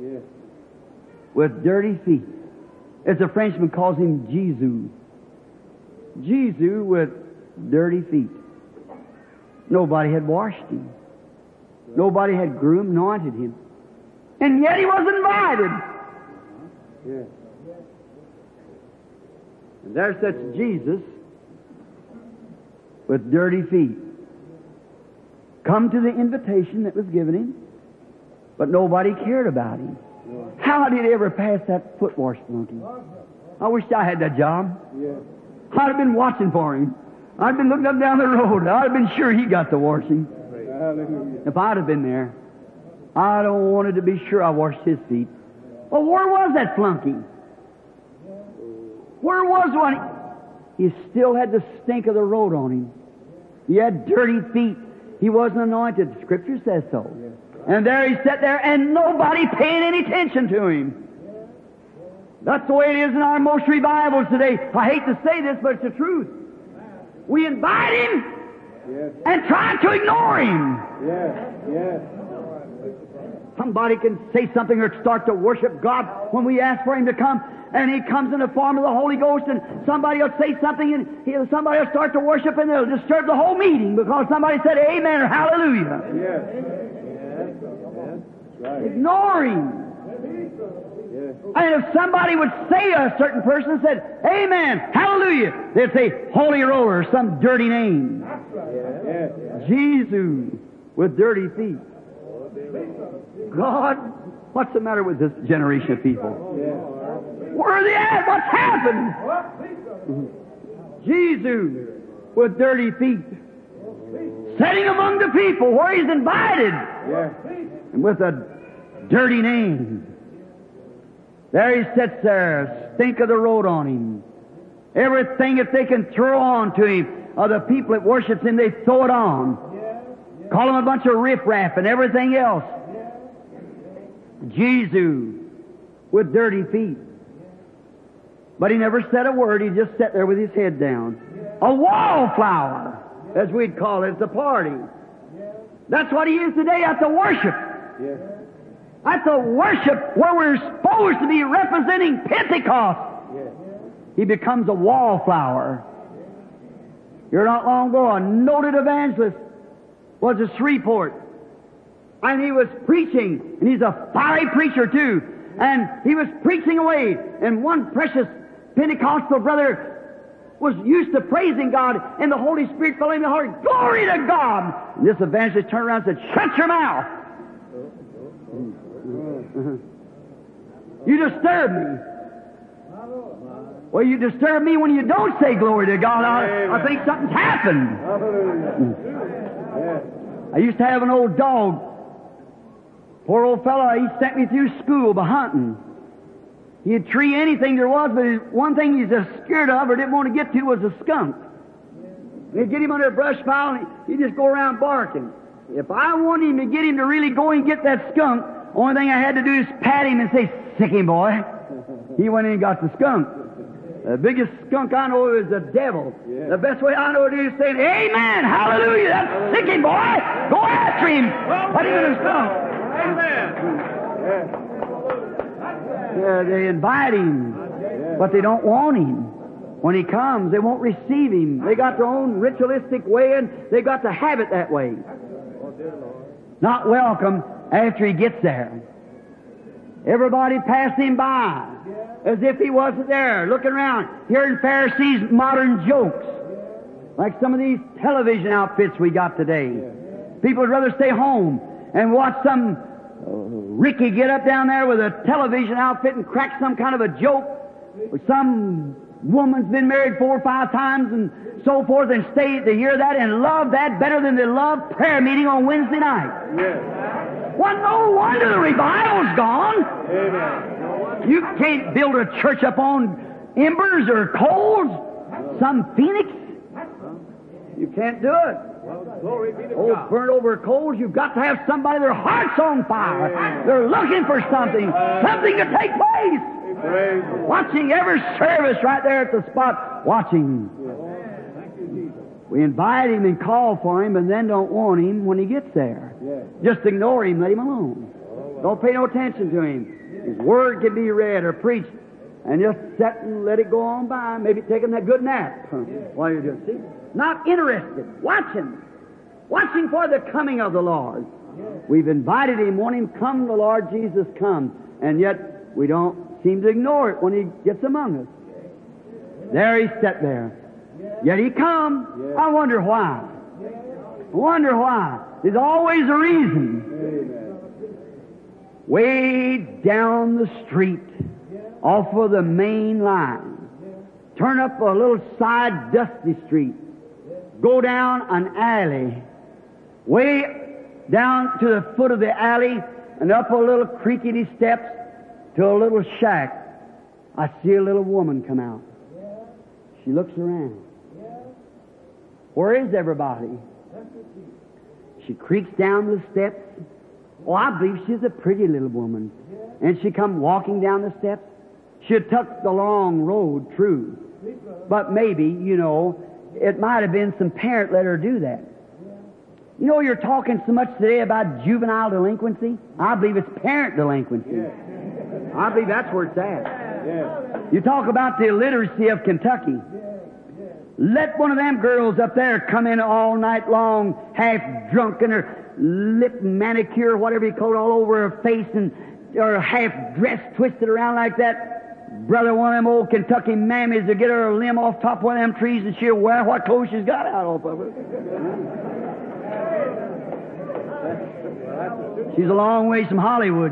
with dirty feet. As a Frenchman calls him Jesus. Jesus with dirty feet. Nobody had washed him. Nobody had groomed, anointed him. And yet he was invited. And there sits Jesus with dirty feet. Come to the invitation that was given him. But nobody cared about him. How did he ever pass that foot wash flunky? I wish I had that job. I'd have been watching for him. I'd been looking up down the road. I'd have been sure he got the washing. If I'd have been there. I don't wanted to be sure I washed his feet. Well, where was that flunky? Where was one? He still had the stink of the road on him. He had dirty feet. He wasn't anointed. Scripture says so. And there he sat there, and nobody paying any attention to him. That's the way it is in our most revivals today. I hate to say this, but it's the truth. We invite him and try to ignore him. Somebody can say something or start to worship God when we ask for him to come, and he comes in the form of the Holy Ghost, and somebody will say something, and somebody will start to worship, and they'll disturb the whole meeting because somebody said amen or hallelujah. Ignore him. And if somebody would say a certain person and said, amen, hallelujah, they'd say holy roller, some dirty name. Jesus with dirty feet. God, what's the matter with this generation of people? Where are they at? What's happened? Jesus with dirty feet. Sitting among the people where he's invited. And with a dirty name. There he sits there, stink of the road on him. Everything that they can throw on to him, or the people that worships him, they throw it on. Call him a bunch of riffraff and everything else. Jesus with dirty feet. But he never said a word. He just sat there with his head down. A wallflower, as we'd call it at the party. That's what he is today at the worship. At the worship where we're supposed to be representing Pentecost. He becomes a wallflower. Here not long ago, a noted evangelist was a Shreveport. And he was preaching, and he's a fiery preacher too. And he was preaching away, and one precious Pentecostal brother was used to praising God, and the Holy Spirit fell in the heart. Glory to God! And this evangelist turned around and said, shut your mouth! You disturb me. Well, you disturb me when you don't say glory to God. I think something's happened. I used to have an old dog. Poor old fellow, he sent me through school by hunting. He'd tree anything there was, but one thing he's just scared of or didn't want to get to was a skunk. He'd get him under a brush pile and he'd just go around barking. If I wanted him to get him to really go and get that skunk, the only thing I had to do is pat him and say, "Sick him, boy." He went in and got the skunk. The biggest skunk I know is the devil. The best way I know it is saying, "Amen, hallelujah, that's sick him, boy. Go after him. Put him in the skunk." They invite him, but they don't want him. When he comes, they won't receive him. They got their own ritualistic way, and they got to have it that way. Not welcome after he gets there. Everybody passed him by as if he wasn't there, looking around, hearing Pharisees' modern jokes, like some of these television outfits we got today. People would rather stay home and watch some Ricky get up down there with a television outfit and crack some kind of a joke, or some woman's been married 4 or 5 times and so forth, and stay to hear that and love that better than they love prayer meeting on Wednesday night. Well, no wonder the revival's gone. Amen. You can't build a church up on embers or coals, some phoenix. You can't do it. Old burnt over coals, you've got to have somebody, their heart's on fire. They're looking for something to take place. Watching every service right there at the spot, watching. We invite him and call for him, and then don't want him when he gets there. Just ignore him, let him alone. Don't pay no attention to him. His word can be read or preached, and just sit and let it go on by. Maybe taking that good nap while you're doing it. See? Not interested. Watching for the coming of the Lord. We've invited him, want him come, the Lord Jesus come, and yet we don't seem to ignore it when he gets among us. There he sat there. Yet he come. I wonder why. There's always a reason. Way down the street, off of the main line, turn up a little side dusty street, go down an alley, way down to the foot of the alley, and up a little creaky steps to a little shack. I see a little woman come out. She looks around. Where is everybody? She creaks down the steps. Oh, I believe she's a pretty little woman. And she come walking down the steps. She took the long road, true. But maybe, it might have been some parent let her do that. You're talking so much today about juvenile delinquency. I believe it's parent delinquency. I believe that's where it's at. You talk about the illiteracy of Kentucky. Let one of them girls up there come in all night long, half drunk, and her lip manicure, whatever you call it, all over her face, and or half dressed, twisted around like that. Brother, one of them old Kentucky mammies to get her a limb off top of one of them trees, and she'll wear what clothes she's got out off of her. She's a long ways from Hollywood,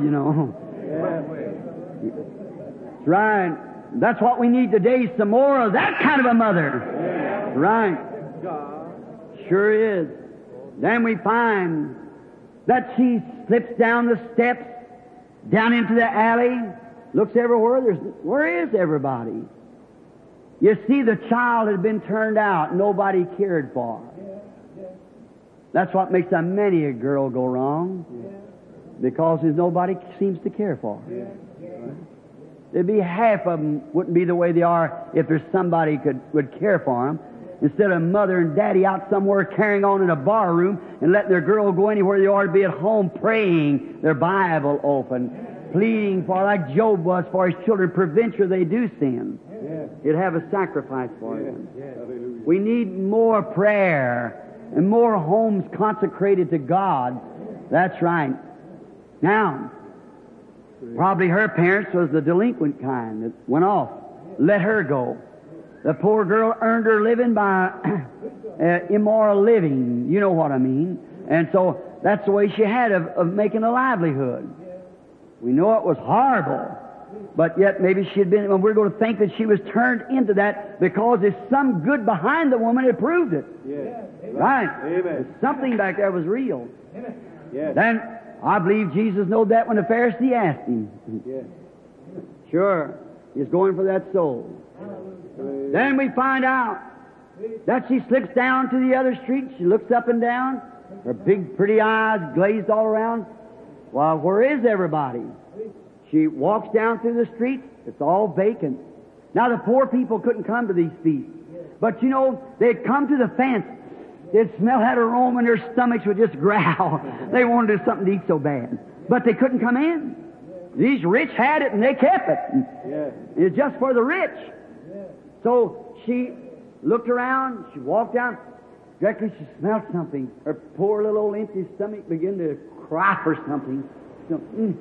That's right. That's what we need today, some more of that kind of a mother. Right. Sure is. Then we find that she slips down the steps, down into the alley, looks everywhere. Where is everybody? You see, the child had been turned out, nobody cared for. That's what makes a many a girl go wrong, because there's nobody seems to care for her. There'd be half of them wouldn't be the way they are if there's somebody would care for them. Instead of mother and daddy out somewhere carrying on in a bar room and letting their girl go anywhere they ought to be at home, praying, their Bible open, pleading for, like Job was for his children, preventure they do sin. It'd have a sacrifice for them. We need more prayer and more homes consecrated to God. That's right. Now, probably her parents was the delinquent kind that went off. Let her go. The poor girl earned her living by immoral living. You know what I mean. And so that's the way she had of making a livelihood. We know it was horrible. But yet maybe she had been, well, we're going to think that she was turned into that because there's some good behind the woman that proved it. Yes. Right? Amen. There's something back there was real. Yes. Then, I believe Jesus knew that when the Pharisee asked him. Yes. Sure, he's going for that soul. Then we find out that she slips down to the other street. She looks up and down. Her big, pretty eyes glazed all around. Well, where is everybody? She walks down through the street. It's all vacant. Now, the poor people couldn't come to these feasts. But, you know, they'd come to the fence. They'd smell that aroma and their stomachs would just growl. They wanted something to eat so bad. But they couldn't come in. These rich had it and they kept it. Yes. It's just for the rich. So she looked around. She walked down. Directly she smelled something. Her poor little old empty stomach began to cry for something. So,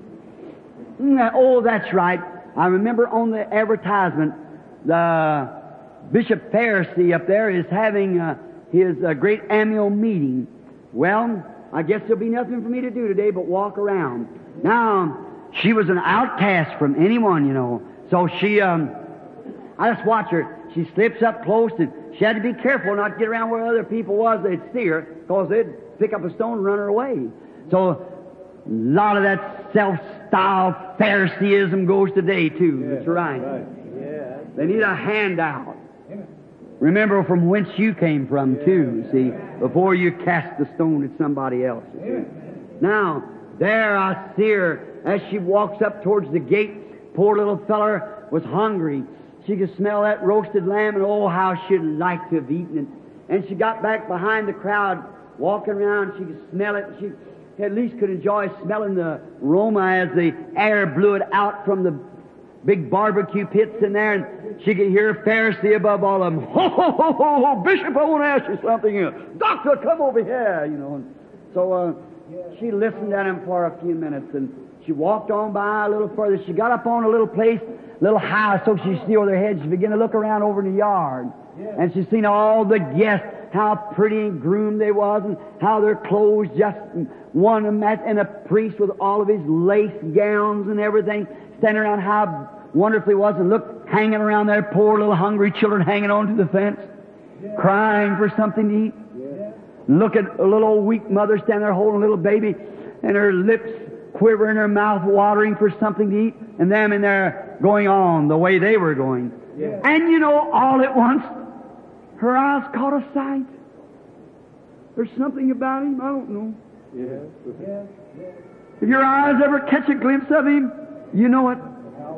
oh, that's right. I remember on the advertisement, the Bishop Pharisee up there is having his great annual meeting. Well, I guess there'll be nothing for me to do today but walk around. Now, she was an outcast from anyone, you know. So she, I just watch her. She slips up close, and she had to be careful not to get around where other people was. They'd see her, because they'd pick up a stone and run her away. So a lot of that self-styled Phariseeism goes today, too. Yes. That's right. Yeah. They need a handout. Remember from whence you came from, too, see, before you cast the stone at somebody else. Now, there I see her as she walks up towards the gate. Poor little feller was hungry. She could smell that roasted lamb, and oh, how she'd like to have eaten it. And she got back behind the crowd, walking around. She could smell it. She at least could enjoy smelling the aroma as the air blew it out from the big barbecue pits in there, and she could hear Pharisee above all of them. Ho, ho, ho, ho, ho, Bishop, I want to ask you something. Doctor, come over here, you know. So she listened at him for a few minutes, and she walked on by a little further. She got up on a little place, a little high, so she could see over their heads. She began to look around over in the yard, and she seen all the guests, how pretty and groomed they was, and how their clothes just one and a priest with all of his lace gowns and everything, standing around how wonderful he was, and look, hanging around there, poor little hungry children hanging on to the fence, crying for something to eat. Look at a little old weak mother standing there holding a little baby, and her lips quivering, her mouth watering for something to eat, and them in there going on the way they were going. And you know, all at once, her eyes caught a sight. There's something about him, I don't know. If your eyes ever catch a glimpse of him, you know it.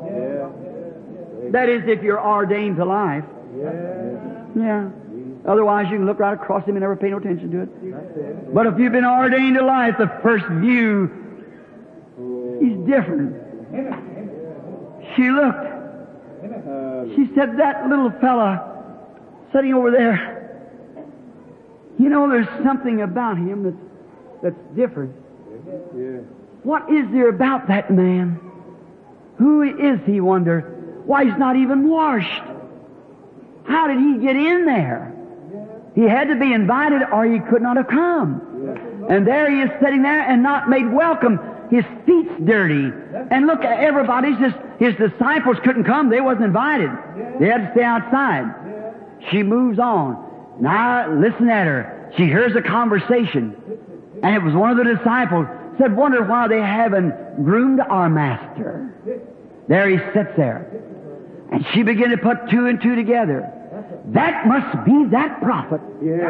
That is, if you're ordained to life. Yeah. Otherwise, you can look right across him and never pay no attention to it. But if you've been ordained to life, the first view, he's different. She looked. She said, that little fella sitting over there, you know, there's something about him that's different. What is there about that man? Who is he, wonder? Why, he's not even washed. How did he get in there? He had to be invited or he could not have come. And there he is sitting there and not made welcome. His feet's dirty. And look, everybody's his disciples couldn't come. They wasn't invited. They had to stay outside. She moves on. Now, listen at her. She hears a conversation. And it was one of the disciples. Said, wonder why they haven't groomed our master. There he sits there. And she began to put two and two together. That must be that prophet.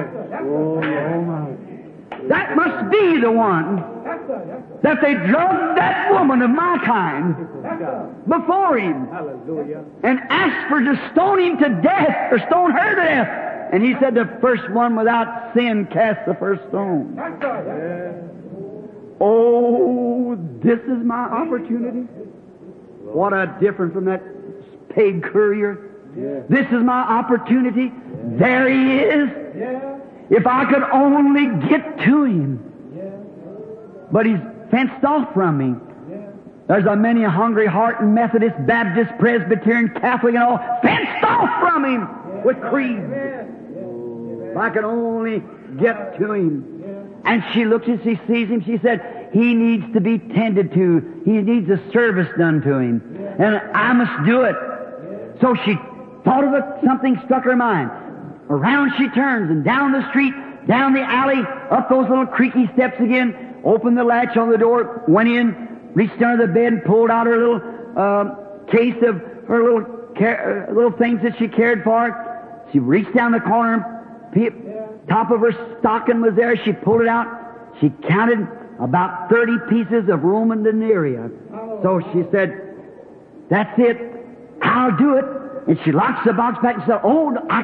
That must be the one that they drugged that woman of my kind before him and asked for to stone him to death or stone her to death. And he said, the first one without sin cast the first stone. Oh, this is my opportunity. What a difference from that paid courier. This is my opportunity. There he is. If I could only get to him. But he's fenced off from me. There's a many a hungry heart in Methodist, Baptist, Presbyterian, Catholic and all, fenced off from him with creeds. If I could only get to him. And she looks and she sees him. She said, he needs to be tended to. He needs a service done to him. And I must do it. So she thought of it. Something struck her mind. Around she turns and down the street, down the alley, up those little creaky steps again, opened the latch on the door, went in, reached under the bed and pulled out her little case of her little things that she cared for. She reached down the corner, top of her stocking was there. She pulled it out. She counted about 30 pieces of Roman denarii. So she said, that's it. I'll do it. And she locks the box back and said, oh, I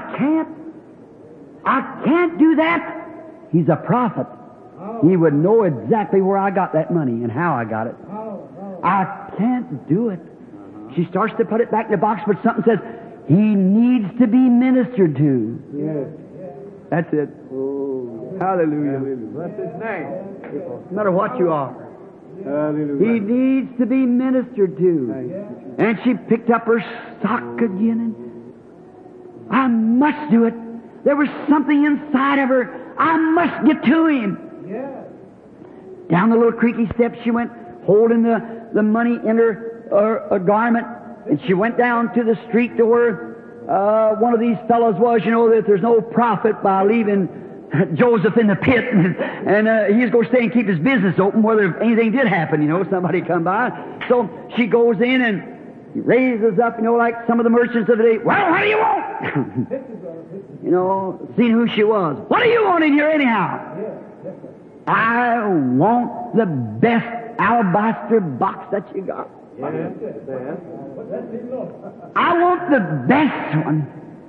can't do that. He's a prophet. He would know exactly where I got that money and how I got it. I can't do it. She starts to put it back in the box, but something says, he needs to be ministered to. Yes. That's it. Oh. Hallelujah. Bless his name. No matter what you are. Hallelujah. He needs to be ministered to. And she picked up her sock again and I must do it. There was something inside of her. I must get to him. Down the little creaky steps she went, holding the money in her garment, and she went down to the street to where one of these fellows was. You know that there's no profit by leaving Joseph in the pit, and he's going to stay and keep his business open whether anything did happen, you know, somebody come by. So she goes in and he raises up, you know, like some of the merchants of the day. Well, what do you want? You know, seeing who she was. What do you want in here anyhow? I want the best alabaster box that you got. I want the best one.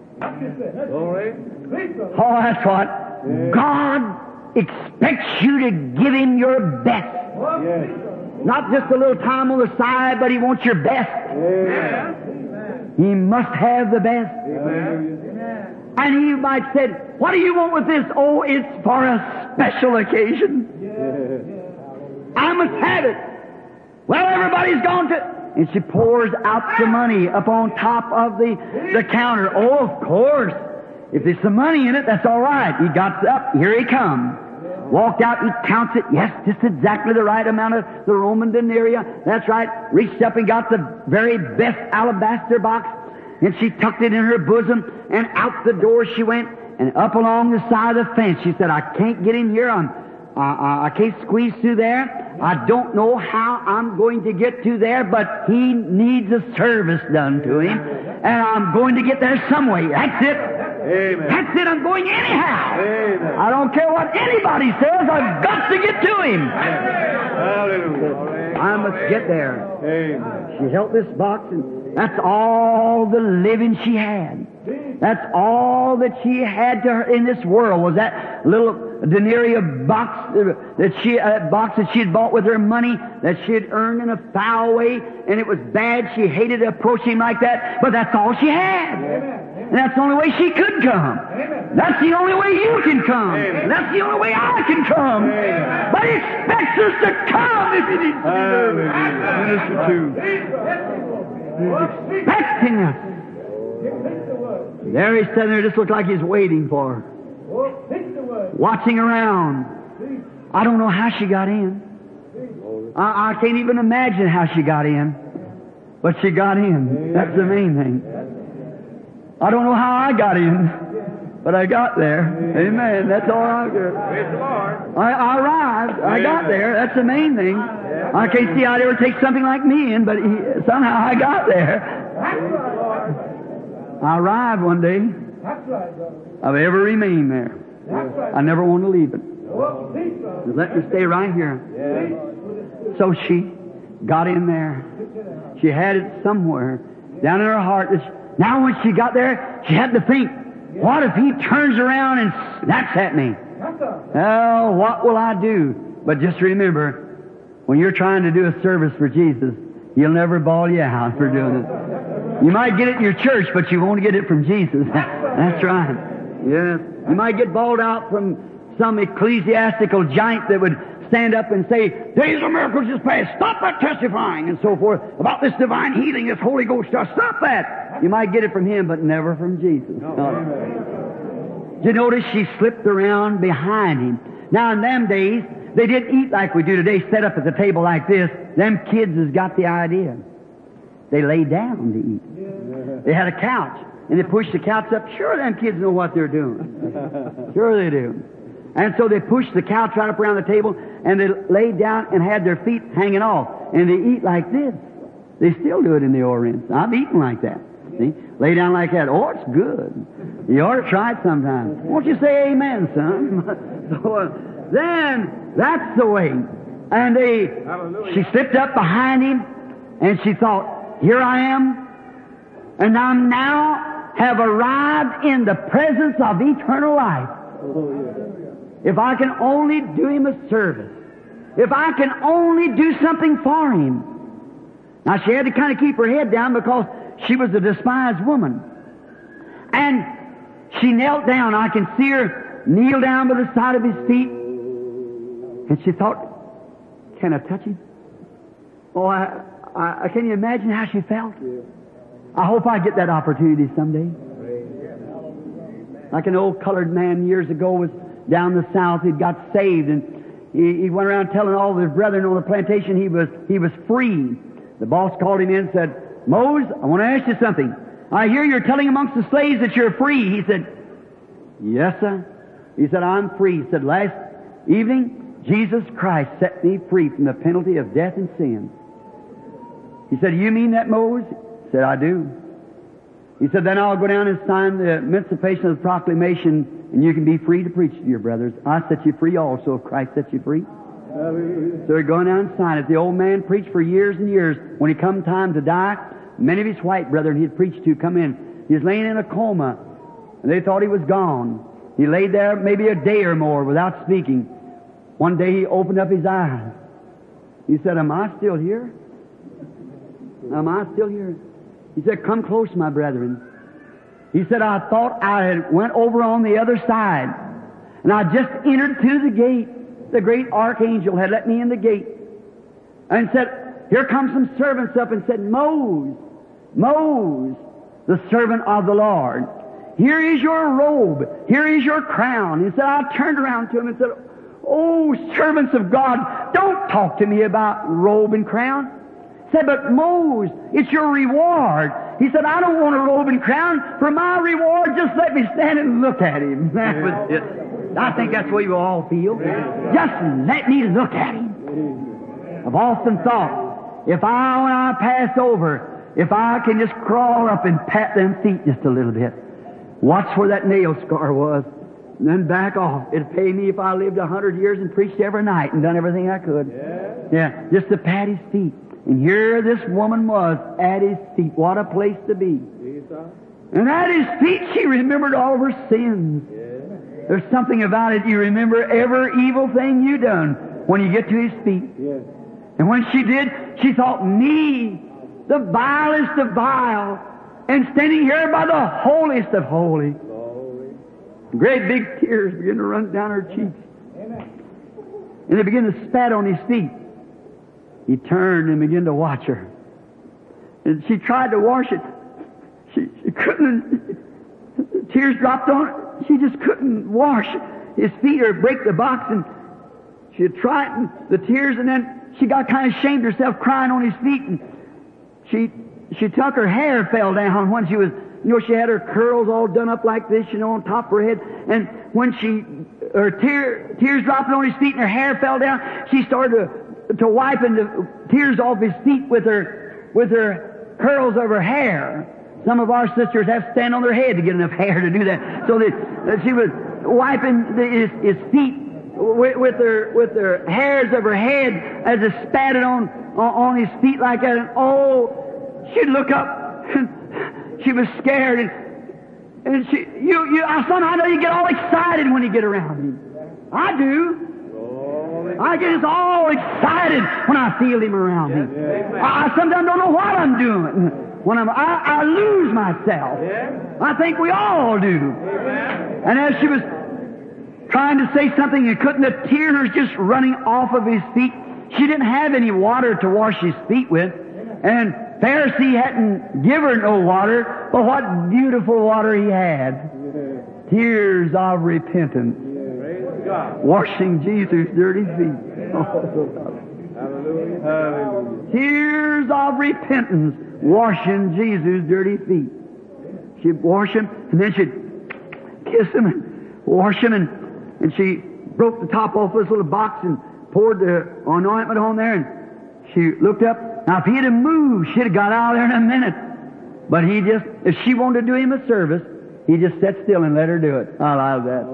Oh, that's what. God expects you to give Him your best. Not just a little time on the side, but He wants your best. He must have the best. And he might say, what do you want with this? Oh, it's for a special occasion. I must have it. Well, everybody's gone to... And she pours out the money up on top of the counter. Oh, of course. If there's some money in it, that's all right. He got up. Here he comes. Walked out, he counts it. Yes, just exactly the right amount of the Roman denarii. That's right. Reached up and got the very best alabaster box. And she tucked it in her bosom, and out the door she went, and up along the side of the fence. She said, I can't get in here. I can't squeeze through there. I don't know how I'm going to get to there, but he needs a service done to him, and I'm going to get there some way. That's it. Amen. That's it. I'm going anyhow. Amen. I don't care what anybody says. I've got to get to him. Hallelujah. I must get there. Amen. She held this box, and that's all the living she had. That's all that she had to her in this world, was that little denarii box that she had bought with her money that she had earned in a foul way, and it was bad. She hated to approach him like that, but that's all she had. And that's the only way she could come. That's the only way you can come. And that's the only way I can come. But He expects us to come if He needs to be He's expecting us. There he's sitting there, just looked like he's waiting for her. Watching around. I don't know how she got in. I can't even imagine how she got in. But she got in. That's the main thing. I don't know how I got in, but I got there. Amen. That's all I got. I arrived. I got there. That's the main thing. I can't see how I'd ever take something like me in, but somehow I got there. I arrived one day. I've ever remained there. I never want to leave it. Just let me stay right here. So she got in there. She had it somewhere down in her heart. Now when she got there, she had to think, what if he turns around and snaps at me? Oh, what will I do? But just remember, when you're trying to do a service for Jesus, He'll never bawl you out for doing it. You might get it in your church, but you won't get it from Jesus. That's right. Yes. You might get bawled out from some ecclesiastical giant that would stand up and say, days of miracles is past. Stop that testifying and so forth about this divine healing, this Holy Ghost stuff. Stop that. You might get it from him, but never from Jesus. No. Did you notice she slipped around behind him? Now, in them days, they didn't eat like we do today, set up at the table like this. Them kids has got the idea. They laid down to eat. They had a couch, and they pushed the couch up. Sure, them kids know what they're doing. Sure they do. And so they pushed the couch right up around the table, and they laid down and had their feet hanging off. And they eat like this. They still do it in the Orient. I'm eating like that. See? Lay down like that. Oh, it's good. You ought to try it sometime. Won't you say amen, son? So, then, that's the way. And she slipped up behind him, and she thought, here I am, and I now have arrived in the presence of eternal life. If I can only do him a service. If I can only do something for him. Now, she had to kind of keep her head down because she was a despised woman. And she knelt down. I can see her kneel down by the side of his feet. And she thought, can I touch him? Oh, can you imagine how she felt? I hope I get that opportunity someday. Like an old colored man years ago was down the south. He'd got saved, and he went around telling all of his brethren on the plantation he was free. The boss called him in and said, Mose, I want to ask you something. I hear you're telling amongst the slaves that you're free. He said, yes, sir. He said, I'm free. He said, last evening, Jesus Christ set me free from the penalty of death and sin. He said, you mean that, Mose? He said, I do. He said, then I'll go down and sign the emancipation of the proclamation, and you can be free to preach to your brothers. I set you free also if Christ set you free. Hallelujah. So he'd go down and sign it. The old man preached for years and years. When he come time to die, many of his white brethren he'd preached to come in. He was laying in a coma, and they thought he was gone. He laid there maybe a day or more without speaking. One day he opened up his eyes. He said, am I still here? Am I still here? He said, come close, my brethren. He said, I thought I had went over on the other side, and I just entered through the gate. The great archangel had let me in the gate and said, here come some servants up and said, Mose, the servant of the Lord, here is your robe, here is your crown. He said, I turned around to him and said, oh, servants of God, don't talk to me about robe and crown. He said, but Mose, it's your reward. He said, I don't want a robe and crown. For my reward, just let me stand and look at him. That was it. I think that's the way you all feel. Just let me look at him. I've often thought, when I pass over, if I can just crawl up and pat them feet just a little bit, watch where that nail scar was, and then back off. It'd pay me if I lived 100 years and preached every night and done everything I could. Yeah, just to pat his feet. And here this woman was at his feet. What a place to be. And at his feet she remembered all of her sins. There's something about it. You remember every evil thing you done when you get to his feet. And when she did, she thought, me, the vilest of vile, and standing here by the holiest of holy. Great big tears began to run down her cheeks. And they began to spat on his feet. He turned and began to watch her. And she tried to wash it. She couldn't. The tears dropped on her. She just couldn't wash his feet or break the box. And she had tried, and the tears, and then she got kind of ashamed herself crying on his feet. And she took her hair fell down when she was, she had her curls all done up like this, on top of her head. And when her tears dropped on his feet and her hair fell down, she started to wiping the tears off his feet with her curls of her hair. Some of our sisters have to stand on their head to get enough hair to do that. So that she was wiping his feet with her hairs of her head as it spatted on his feet like that. And oh, she'd look up. She was scared, and somehow you get all excited when you get around him. I do. I get all excited when I feel him around me. I sometimes don't know what I'm doing. When I lose myself. I think we all do. And as she was trying to say something and couldn't, the tears just running off of his feet. She didn't have any water to wash his feet with. And Pharisee hadn't given her no water, but what beautiful water he had. Tears of repentance. God. washing Jesus' dirty feet. Hallelujah. Hallelujah. Tears of repentance, washing Jesus' dirty feet. She'd wash him, and then she'd kiss him and wash him, and she broke the top off this little box and poured the anointment on there, and she looked up. Now, if he'd have moved, she'd have got out of there in a minute. But he just, if she wanted to do him a service, he just sat still and let her do it. I love that.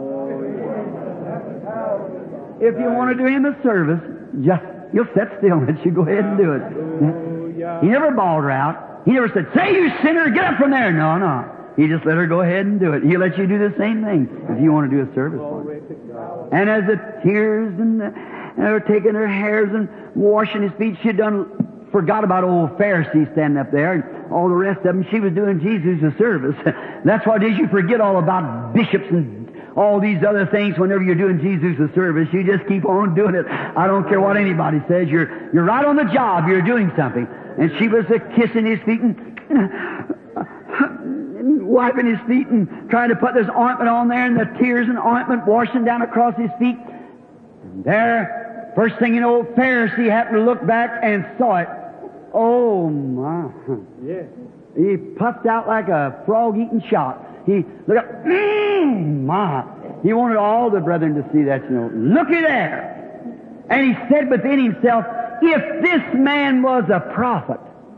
If you want to do him a service, just, you'll sit still and let you go ahead and do it. He never bawled her out. He never said, "Say, you sinner, get up from there." No, no. He just let her go ahead and do it. He'll let you do the same thing if you want to do a service for him. And as the tears and her taking her hairs and washing his feet, she'd forgot about old Pharisee standing up there and all the rest of them. She was doing Jesus a service. That's why did you forget all about bishops and all these other things whenever you're doing Jesus a service. You just keep on doing it. I don't care what anybody says. You're right on the job. You're doing something. And she was kissing his feet and wiping his feet and trying to put this ointment on there, and the tears and ointment washing down across his feet. And there, first thing you know, Pharisee happened to look back and saw it. Oh my! Yeah. He puffed out like a frog-eating shot. He looked up. My! He wanted all the brethren to see that. Looky there! And he said within himself, "If this man was a prophet,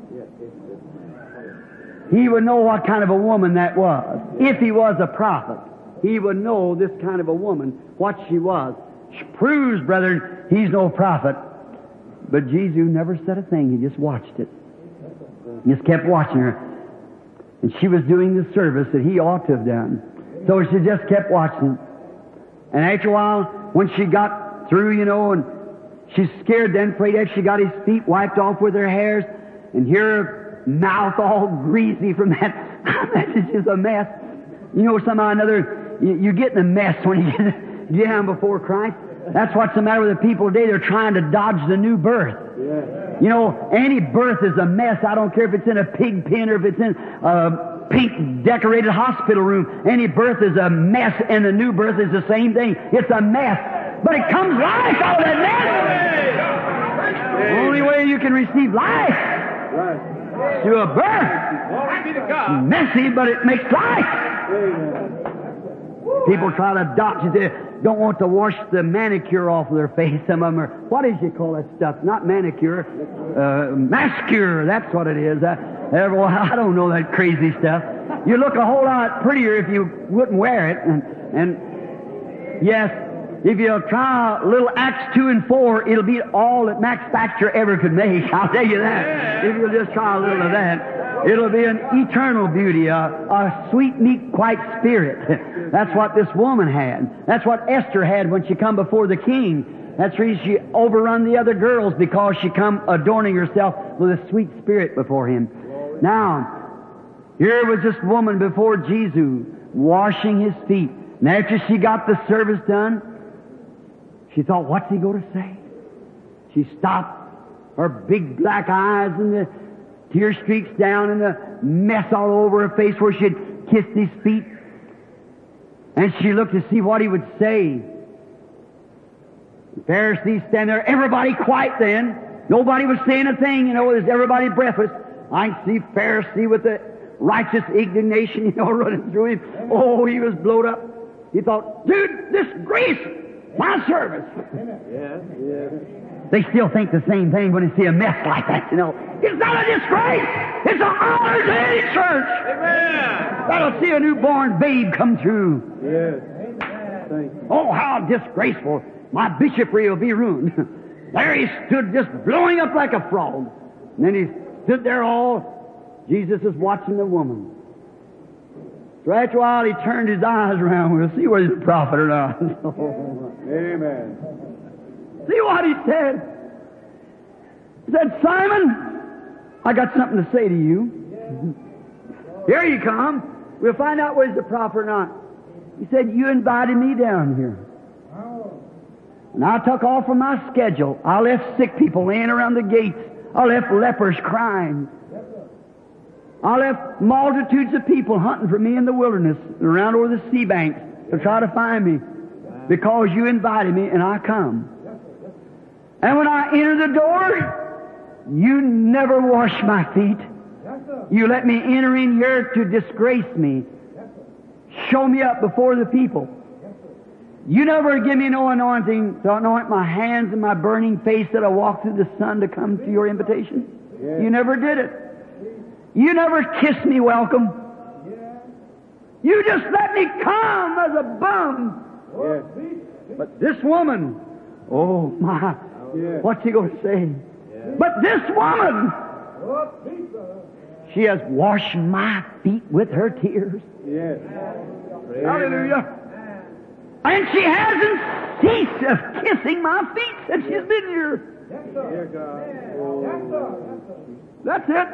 he would know what kind of a woman that was. If he was a prophet, he would know this kind of a woman, what she was." She proves, brethren, he's no prophet. But Jesus never said a thing. He just watched it. He just kept watching her. And she was doing the service that he ought to have done. So she just kept watching. And after a while, when she got through, and she's scared then, afraid that she got his feet wiped off with her hairs, and her mouth all greasy from that. That is just a mess. Somehow or another, you get in a mess when you get down before Christ. That's what's the matter with the people today. They're trying to dodge the new birth. Yeah. Any birth is a mess. I don't care if it's in a pig pen or if it's in a pink decorated hospital room. Any birth is a mess, and the new birth is the same thing. It's a mess. But it comes life out of that mess. The only way you can receive life through a birth. Messy, but it makes life. People try to dodge it. They don't want to wash the manicure off of their face. Some of them are, what did you call that stuff? Not manicure, mascure. That's what it is. I don't know that crazy stuff. You look a whole lot prettier if you wouldn't wear it. And yes, if you'll try a little Acts 2 and 4, it'll be all that Max Factor ever could make. I'll tell you that. If you'll just try a little of that, it'll be an eternal beauty, a sweet, meek, quiet spirit. That's what this woman had. That's what Esther had when she come before the king. That's the reason she overrun the other girls, because she come adorning herself with a sweet spirit before him. Now, here was this woman before Jesus, washing his feet. And after she got the service done, she thought, what's he going to say? She stopped, her big black eyes and the tear streaks down and the mess all over her face where she'd kissed his feet. And she looked to see what he would say. The Pharisees stand there, everybody quiet then. Nobody was saying a thing, there's everybody breathless. I can see Pharisee with the righteous indignation, running through him. Oh, he was blowed up. He thought, dude, disgrace my service. Yes. They still think the same thing when they see a mess like that, It's not a disgrace. It's an honor to any church. Amen. That'll see a newborn babe come through. Yes. Thank you. Oh, how disgraceful. My bishopry will be ruined. There he stood just blowing up like a frog. And then he stood there all, Jesus is watching the woman. So after a while he turned his eyes around. We'll see whether he's a prophet or not. Amen. See what he said? He said, Simon, I got something to say to you. Here you come. We'll find out whether he's a prophet or not. He said, you invited me down here. And I took off from my schedule. I left sick people laying around the gates. I left lepers crying. I left multitudes of people hunting for me in the wilderness, around over the sea banks, to try to find me. because you invited me and I come. And when I enter the door, you never wash my feet. You let me enter in here to disgrace me. Show me up before the people. You never give me no anointing to anoint my hands and my burning face that I walk through the sun to come to your invitation. You never did it. You never kissed me welcome. You just let me come as a bum. But this woman, oh my, what's he going to say? But this woman, she has washed my feet with her tears. Hallelujah. And she hasn't ceased of kissing my feet since she's been here. That's it.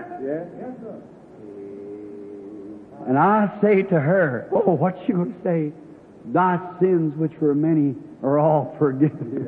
And I say to her, oh, what's she going to say? Thy sins, which were many, are all forgiven.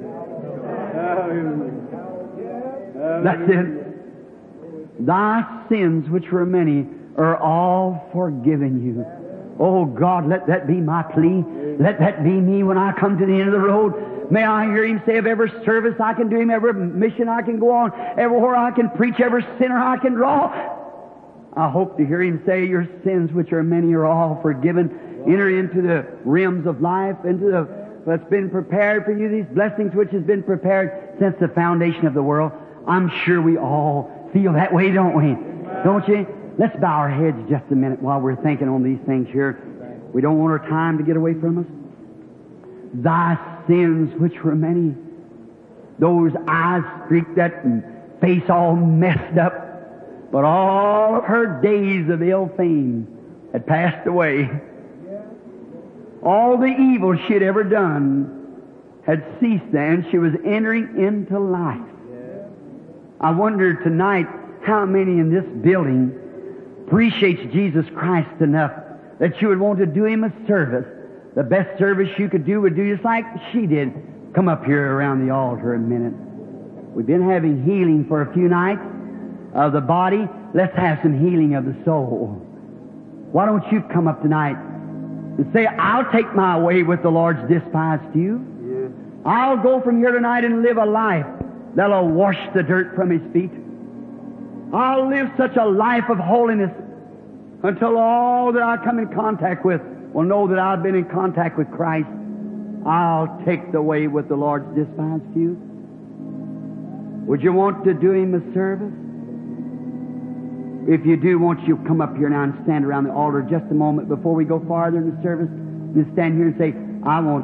That's it. Thy sins, which were many, are all forgiven you. Oh, God, let that be my plea. Let that be me when I come to the end of the road. May I hear Him say of every service I can do Him, every mission I can go on, everywhere I can preach, every sinner I can draw. I hope to hear Him say, your sins, which are many, are all forgiven. Enter into the realms of life, into what's been prepared for you, these blessings which has been prepared since the foundation of the world. I'm sure we all feel that way, don't we? Don't you? Let's bow our heads just a minute while we're thinking on these things here. We don't want our time to get away from us. Thy sins, which were many, those eyes streaked up and face all messed up, but all of her days of ill fame had passed away. All the evil she had ever done had ceased then. She was entering into life. I wonder tonight how many in this building appreciates Jesus Christ enough that you would want to do Him a service. The best service you could do would do just like she did. Come up here around the altar a minute. We've been having healing for a few nights of the body. Let's have some healing of the soul. Why don't you come up tonight and say, I'll take my way with the Lord's despised few. I'll go from here tonight and live a life that'll wash the dirt from His feet. I'll live such a life of holiness until all that I come in contact with will know that I've been in contact with Christ. I'll take the way with the Lord's despised few. Would you want to do Him a service? If you do, won't you come up here now and stand around the altar just a moment before we go farther in the service? And stand here and say, I want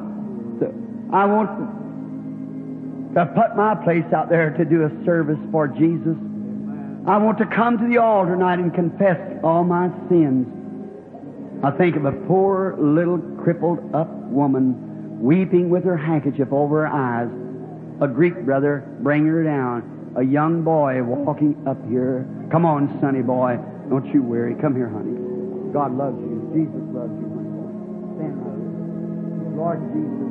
to put my place out there to do a service for Jesus. I want to come to the altar tonight and confess all my sins. I think of a poor little crippled up woman weeping with her handkerchief over her eyes. A Greek brother bringing her down. A young boy walking up here. Come on, sonny boy. Don't you worry. Come here, honey. God loves you. Jesus loves you, honey. Stand right here. Lord Jesus,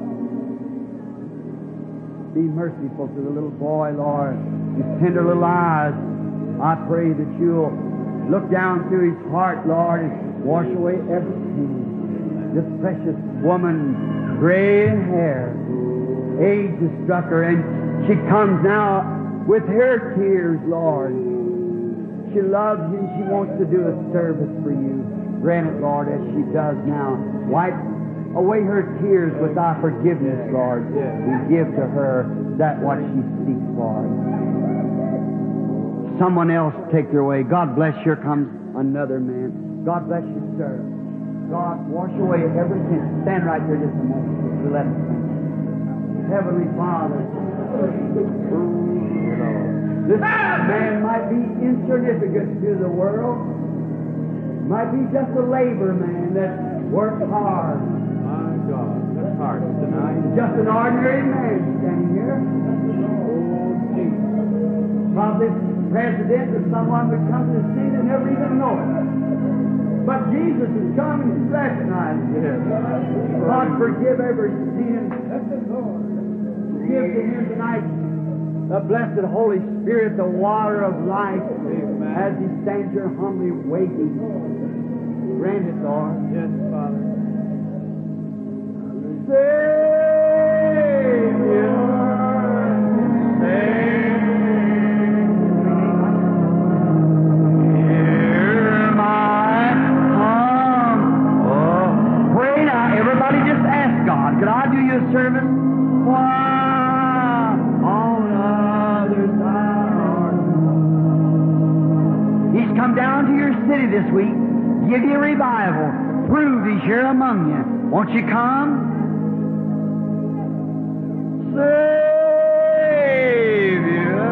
be merciful to the little boy, Lord. His tender little eyes. I pray that you'll look down through his heart, Lord, and wash away everything. This precious woman, gray hair, age has struck her, and she comes now with her tears, Lord. She loves you and she wants to do a service for you. Grant it, Lord, as she does now. Wipe away her tears with thy forgiveness, Lord. We give to her that what she seeks for. Someone else take their way. God bless you. Here comes another man. God bless you, sir. God, wash away every sin. Stand right there just a moment. To let us sing. Heavenly Father, this man might be insignificant to the world. Might be just a labor man that works hard. My God, that's hard tonight. Just an ordinary man standing here. Probably president or someone would come to the scene and never even know it. But Jesus is coming and recognizes it. God, forgive every sin. Give to Him tonight the blessed Holy Spirit, the water of life, as He stands here humbly waiting. Grant it, Lord. Yes, Father. Say come down to your city this week, give you a revival, prove He's here among you. Won't you come? Savior.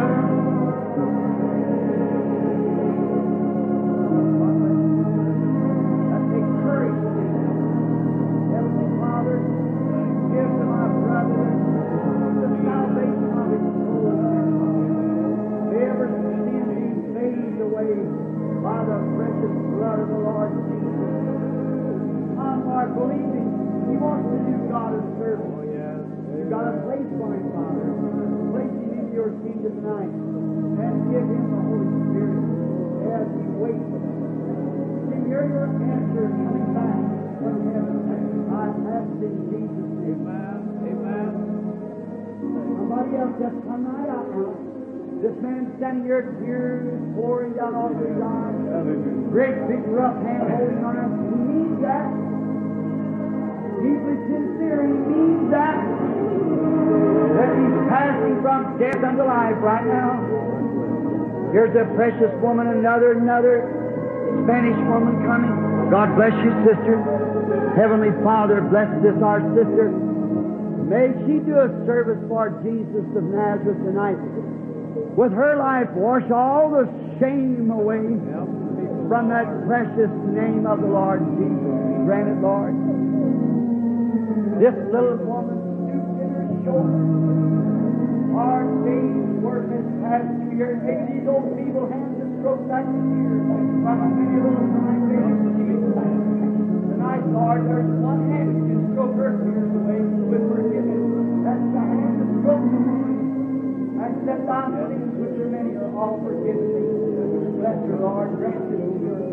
That takes courage. Heavenly Father, give to my brother the salvation of his soul. May every sin be faded away by the precious blood of the Lord Jesus. I'm Lord believing He wants to do God a service. You've got a place for Him, Father. Place Him into your kingdom tonight and give Him the Holy Spirit as He waits. To hear your answer coming back from heaven. I ask in Jesus' name. Amen. Amen. Somebody else just come right out now. This man standing here, tears pouring down off his eyes. Great big rough hand holding on him. He means that. Deeply sincere, he means that. That he's passing from death unto life right now. Here's a precious woman, another Spanish woman coming. God bless you, sister. Heavenly Father, bless this our sister. May she do a service for Jesus of Nazareth tonight. With her life, wash all the shame away from that precious name of the Lord Jesus. Grant it, Lord. This little woman stooped in her shoulder. Our day's work has passed through here. Maybe these old feeble hands have stroked back the tears from a many little time. Tonight, Lord, there's one hand who can stroke her tears away with forgiveness. That's the hand that strokes the woman. Accept thy sins, which are many, are all forgiven. Bless her, Lord. Grant this to her.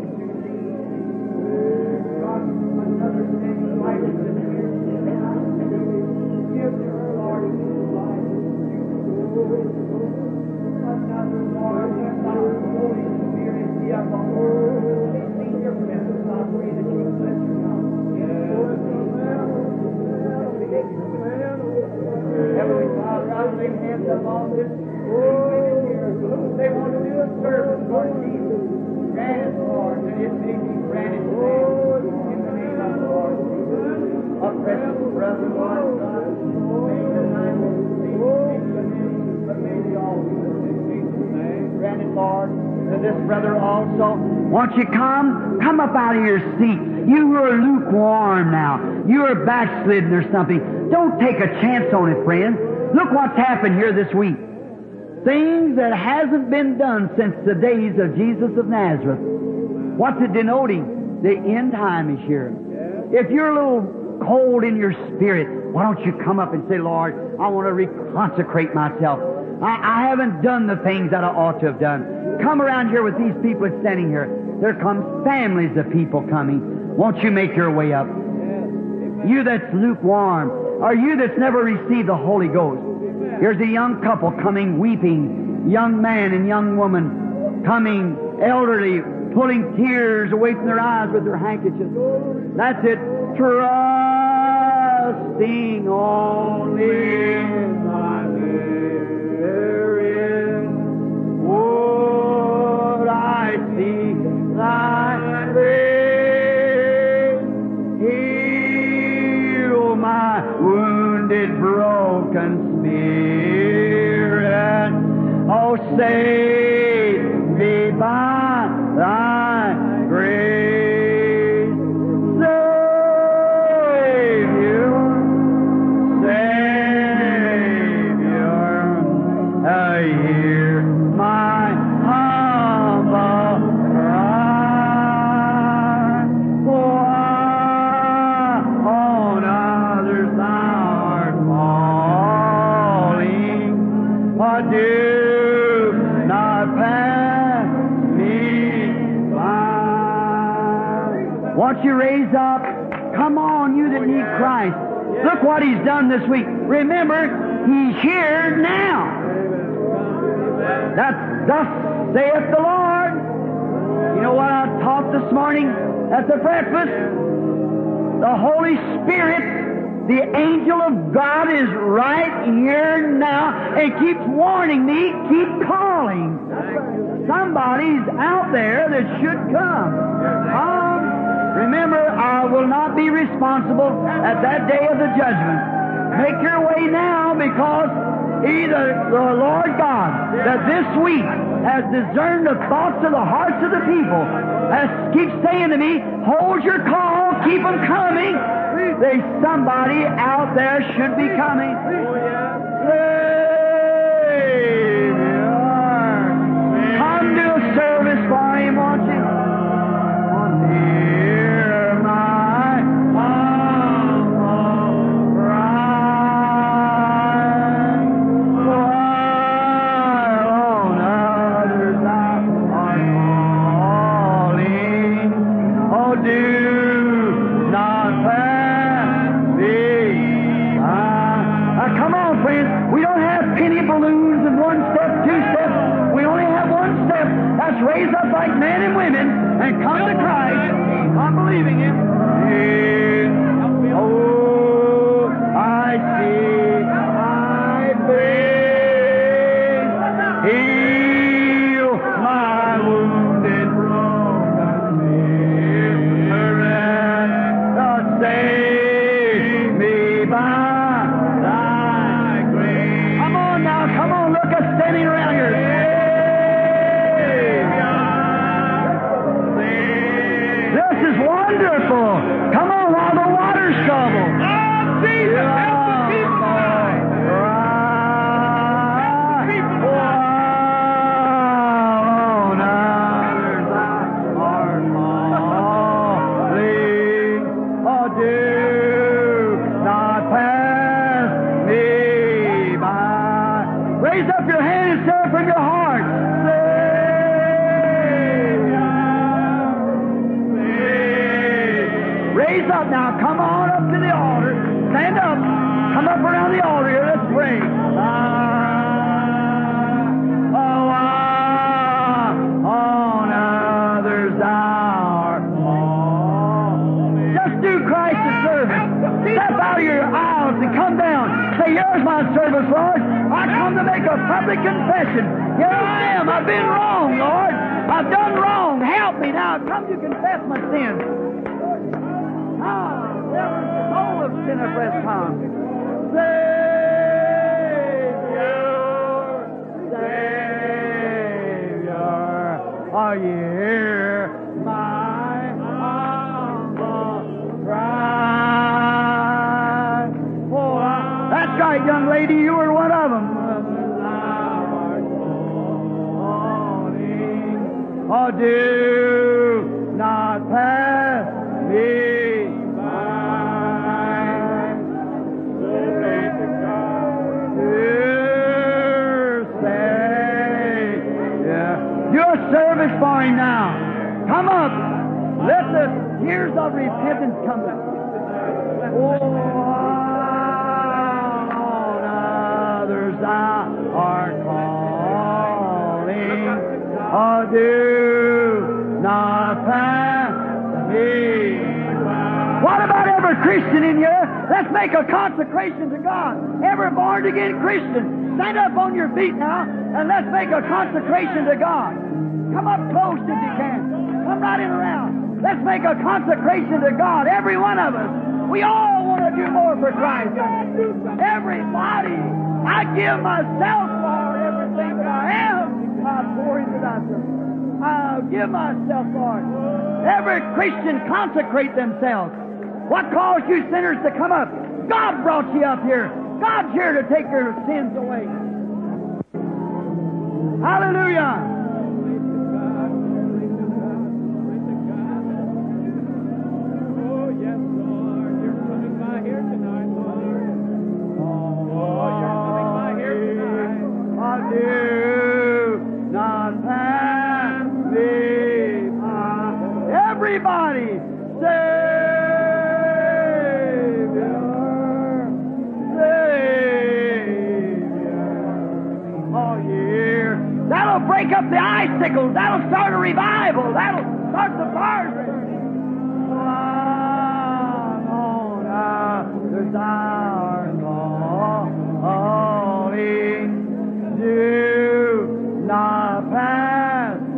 God, another thing, life is in here. Give to her, Lord, in this life. Another, Lord, let thy Holy Spirit be upon her. Sing your presence, I pray that you bless her now. Heavenly Father, I lay hands upon this women here. They want to do a service, Lord Jesus. Grant it, Lord, that it may be granted to them in the name of the Lord Jesus. Our precious brother, Lord God, may the night be but may they all be in Jesus' name. Grant it, Lord, to this brother also. Won't you come up out of your seat? You who are lukewarm now, you are backslidden or something. Don't take a chance on it, friend. Look what's happened here this week. Things that hasn't been done since the days of Jesus of Nazareth. What's it denoting? The end time is here. If you're a little cold in your spirit, why don't you come up and say, Lord, I want to reconsecrate myself. I haven't done the things that I ought to have done. Come around here with these people standing here. There comes families of people coming. Won't you make your way up? You that's lukewarm, or you that's never received the Holy Ghost. Here's a young couple coming weeping, young man and young woman coming, elderly, pulling tears away from their eyes with their handkerchiefs. That's it. Trusting only in thy therein would I see thy face. Heal my wounded, broken spirit. Oh, save me by thy grace. Savior, hear my humble cry. For on others thou art falling, but do not pass me by. Won't you raise up? Come on, you that need Christ. Look what He's done this week. Remember, He's here now. That's thus saith the Lord. You know what I taught this morning at the breakfast? The Holy Spirit, the angel of God, is right here now and keeps warning me, keep calling. somebody's out there that should come. Remember, I will not be responsible at that day of the judgment. Make your way now, because either the Lord God that this week has discerned the thoughts of the hearts of the people keeps saying to me, hold your call, keep them coming. There's somebody out there should be coming. Come to a service for Him, won't you? Hear my humble cry, while on others I are calling. Oh, do not pass me by. Come on, friends. We don't have penny balloons and 1 step, 2 steps. We only have 1 step. That's raise up like men and women and come to Christ. I'm believing Him. Oh, I see, I praise. Heal my wounded, broken spirit. Save me by Thy grace. Come on now, come on. Look us standing around here. This is wonderful. Come on, while the water's troubled. Oh, Jesus, help the people tonight. Raise up your hand and say it from your heart. Raise up now. Come on up to the altar. Stand up. Come up around the altar here. Let's pray. On others thou art calling. Just do Christ a service. Step out of your aisles and come down. Say, here's my service, Lord. I come to make a public confession. Here I am. I've been wrong, Lord. I've done wrong. Help me now. I've come to confess my sins. Every soul of sinner has come. Savior, are you here? My humble cry. Oh, that's right, young lady. You were one of them. Oh, do not pass me by. Dear Savior, do a service for Him now. Come up. Let the tears of repentance come up. Oh, on others thou art calling. Oh, do not pass me by. What about every Christian in here? Let's make a consecration to God. Every born-again Christian, stand up on your feet now, and let's make a consecration to God. Come up close if you can. Come right in around. Let's make a consecration to God, every one of us. We all want to do more for Christ. Everybody. I give myself, Lord, everything that I am. I pour into Thy service. I'll give myself, Lord. Every Christian consecrate themselves. What caused you sinners to come up? God brought you up here. God's here to take your sins away. Hallelujah. Oh, yes, Lord. You're coming by here tonight, Lord. Oh, you're coming by here tonight. I do not pass me by. Everybody, Savior, Savior. Oh, yeah. That'll break up the icicles. That'll start a revival. That'll start the fire. On others our calling, do not pass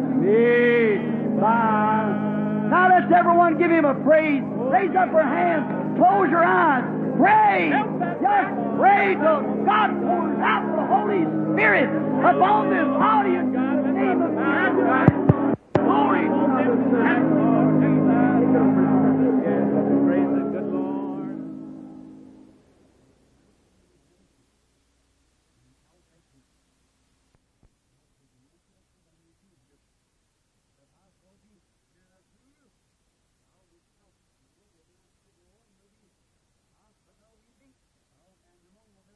Everyone give Him a praise. Raise up your hands. Close your eyes. Pray. Just pray till God pours out the Holy Spirit upon this audience in the name of Jesus. Glory to God.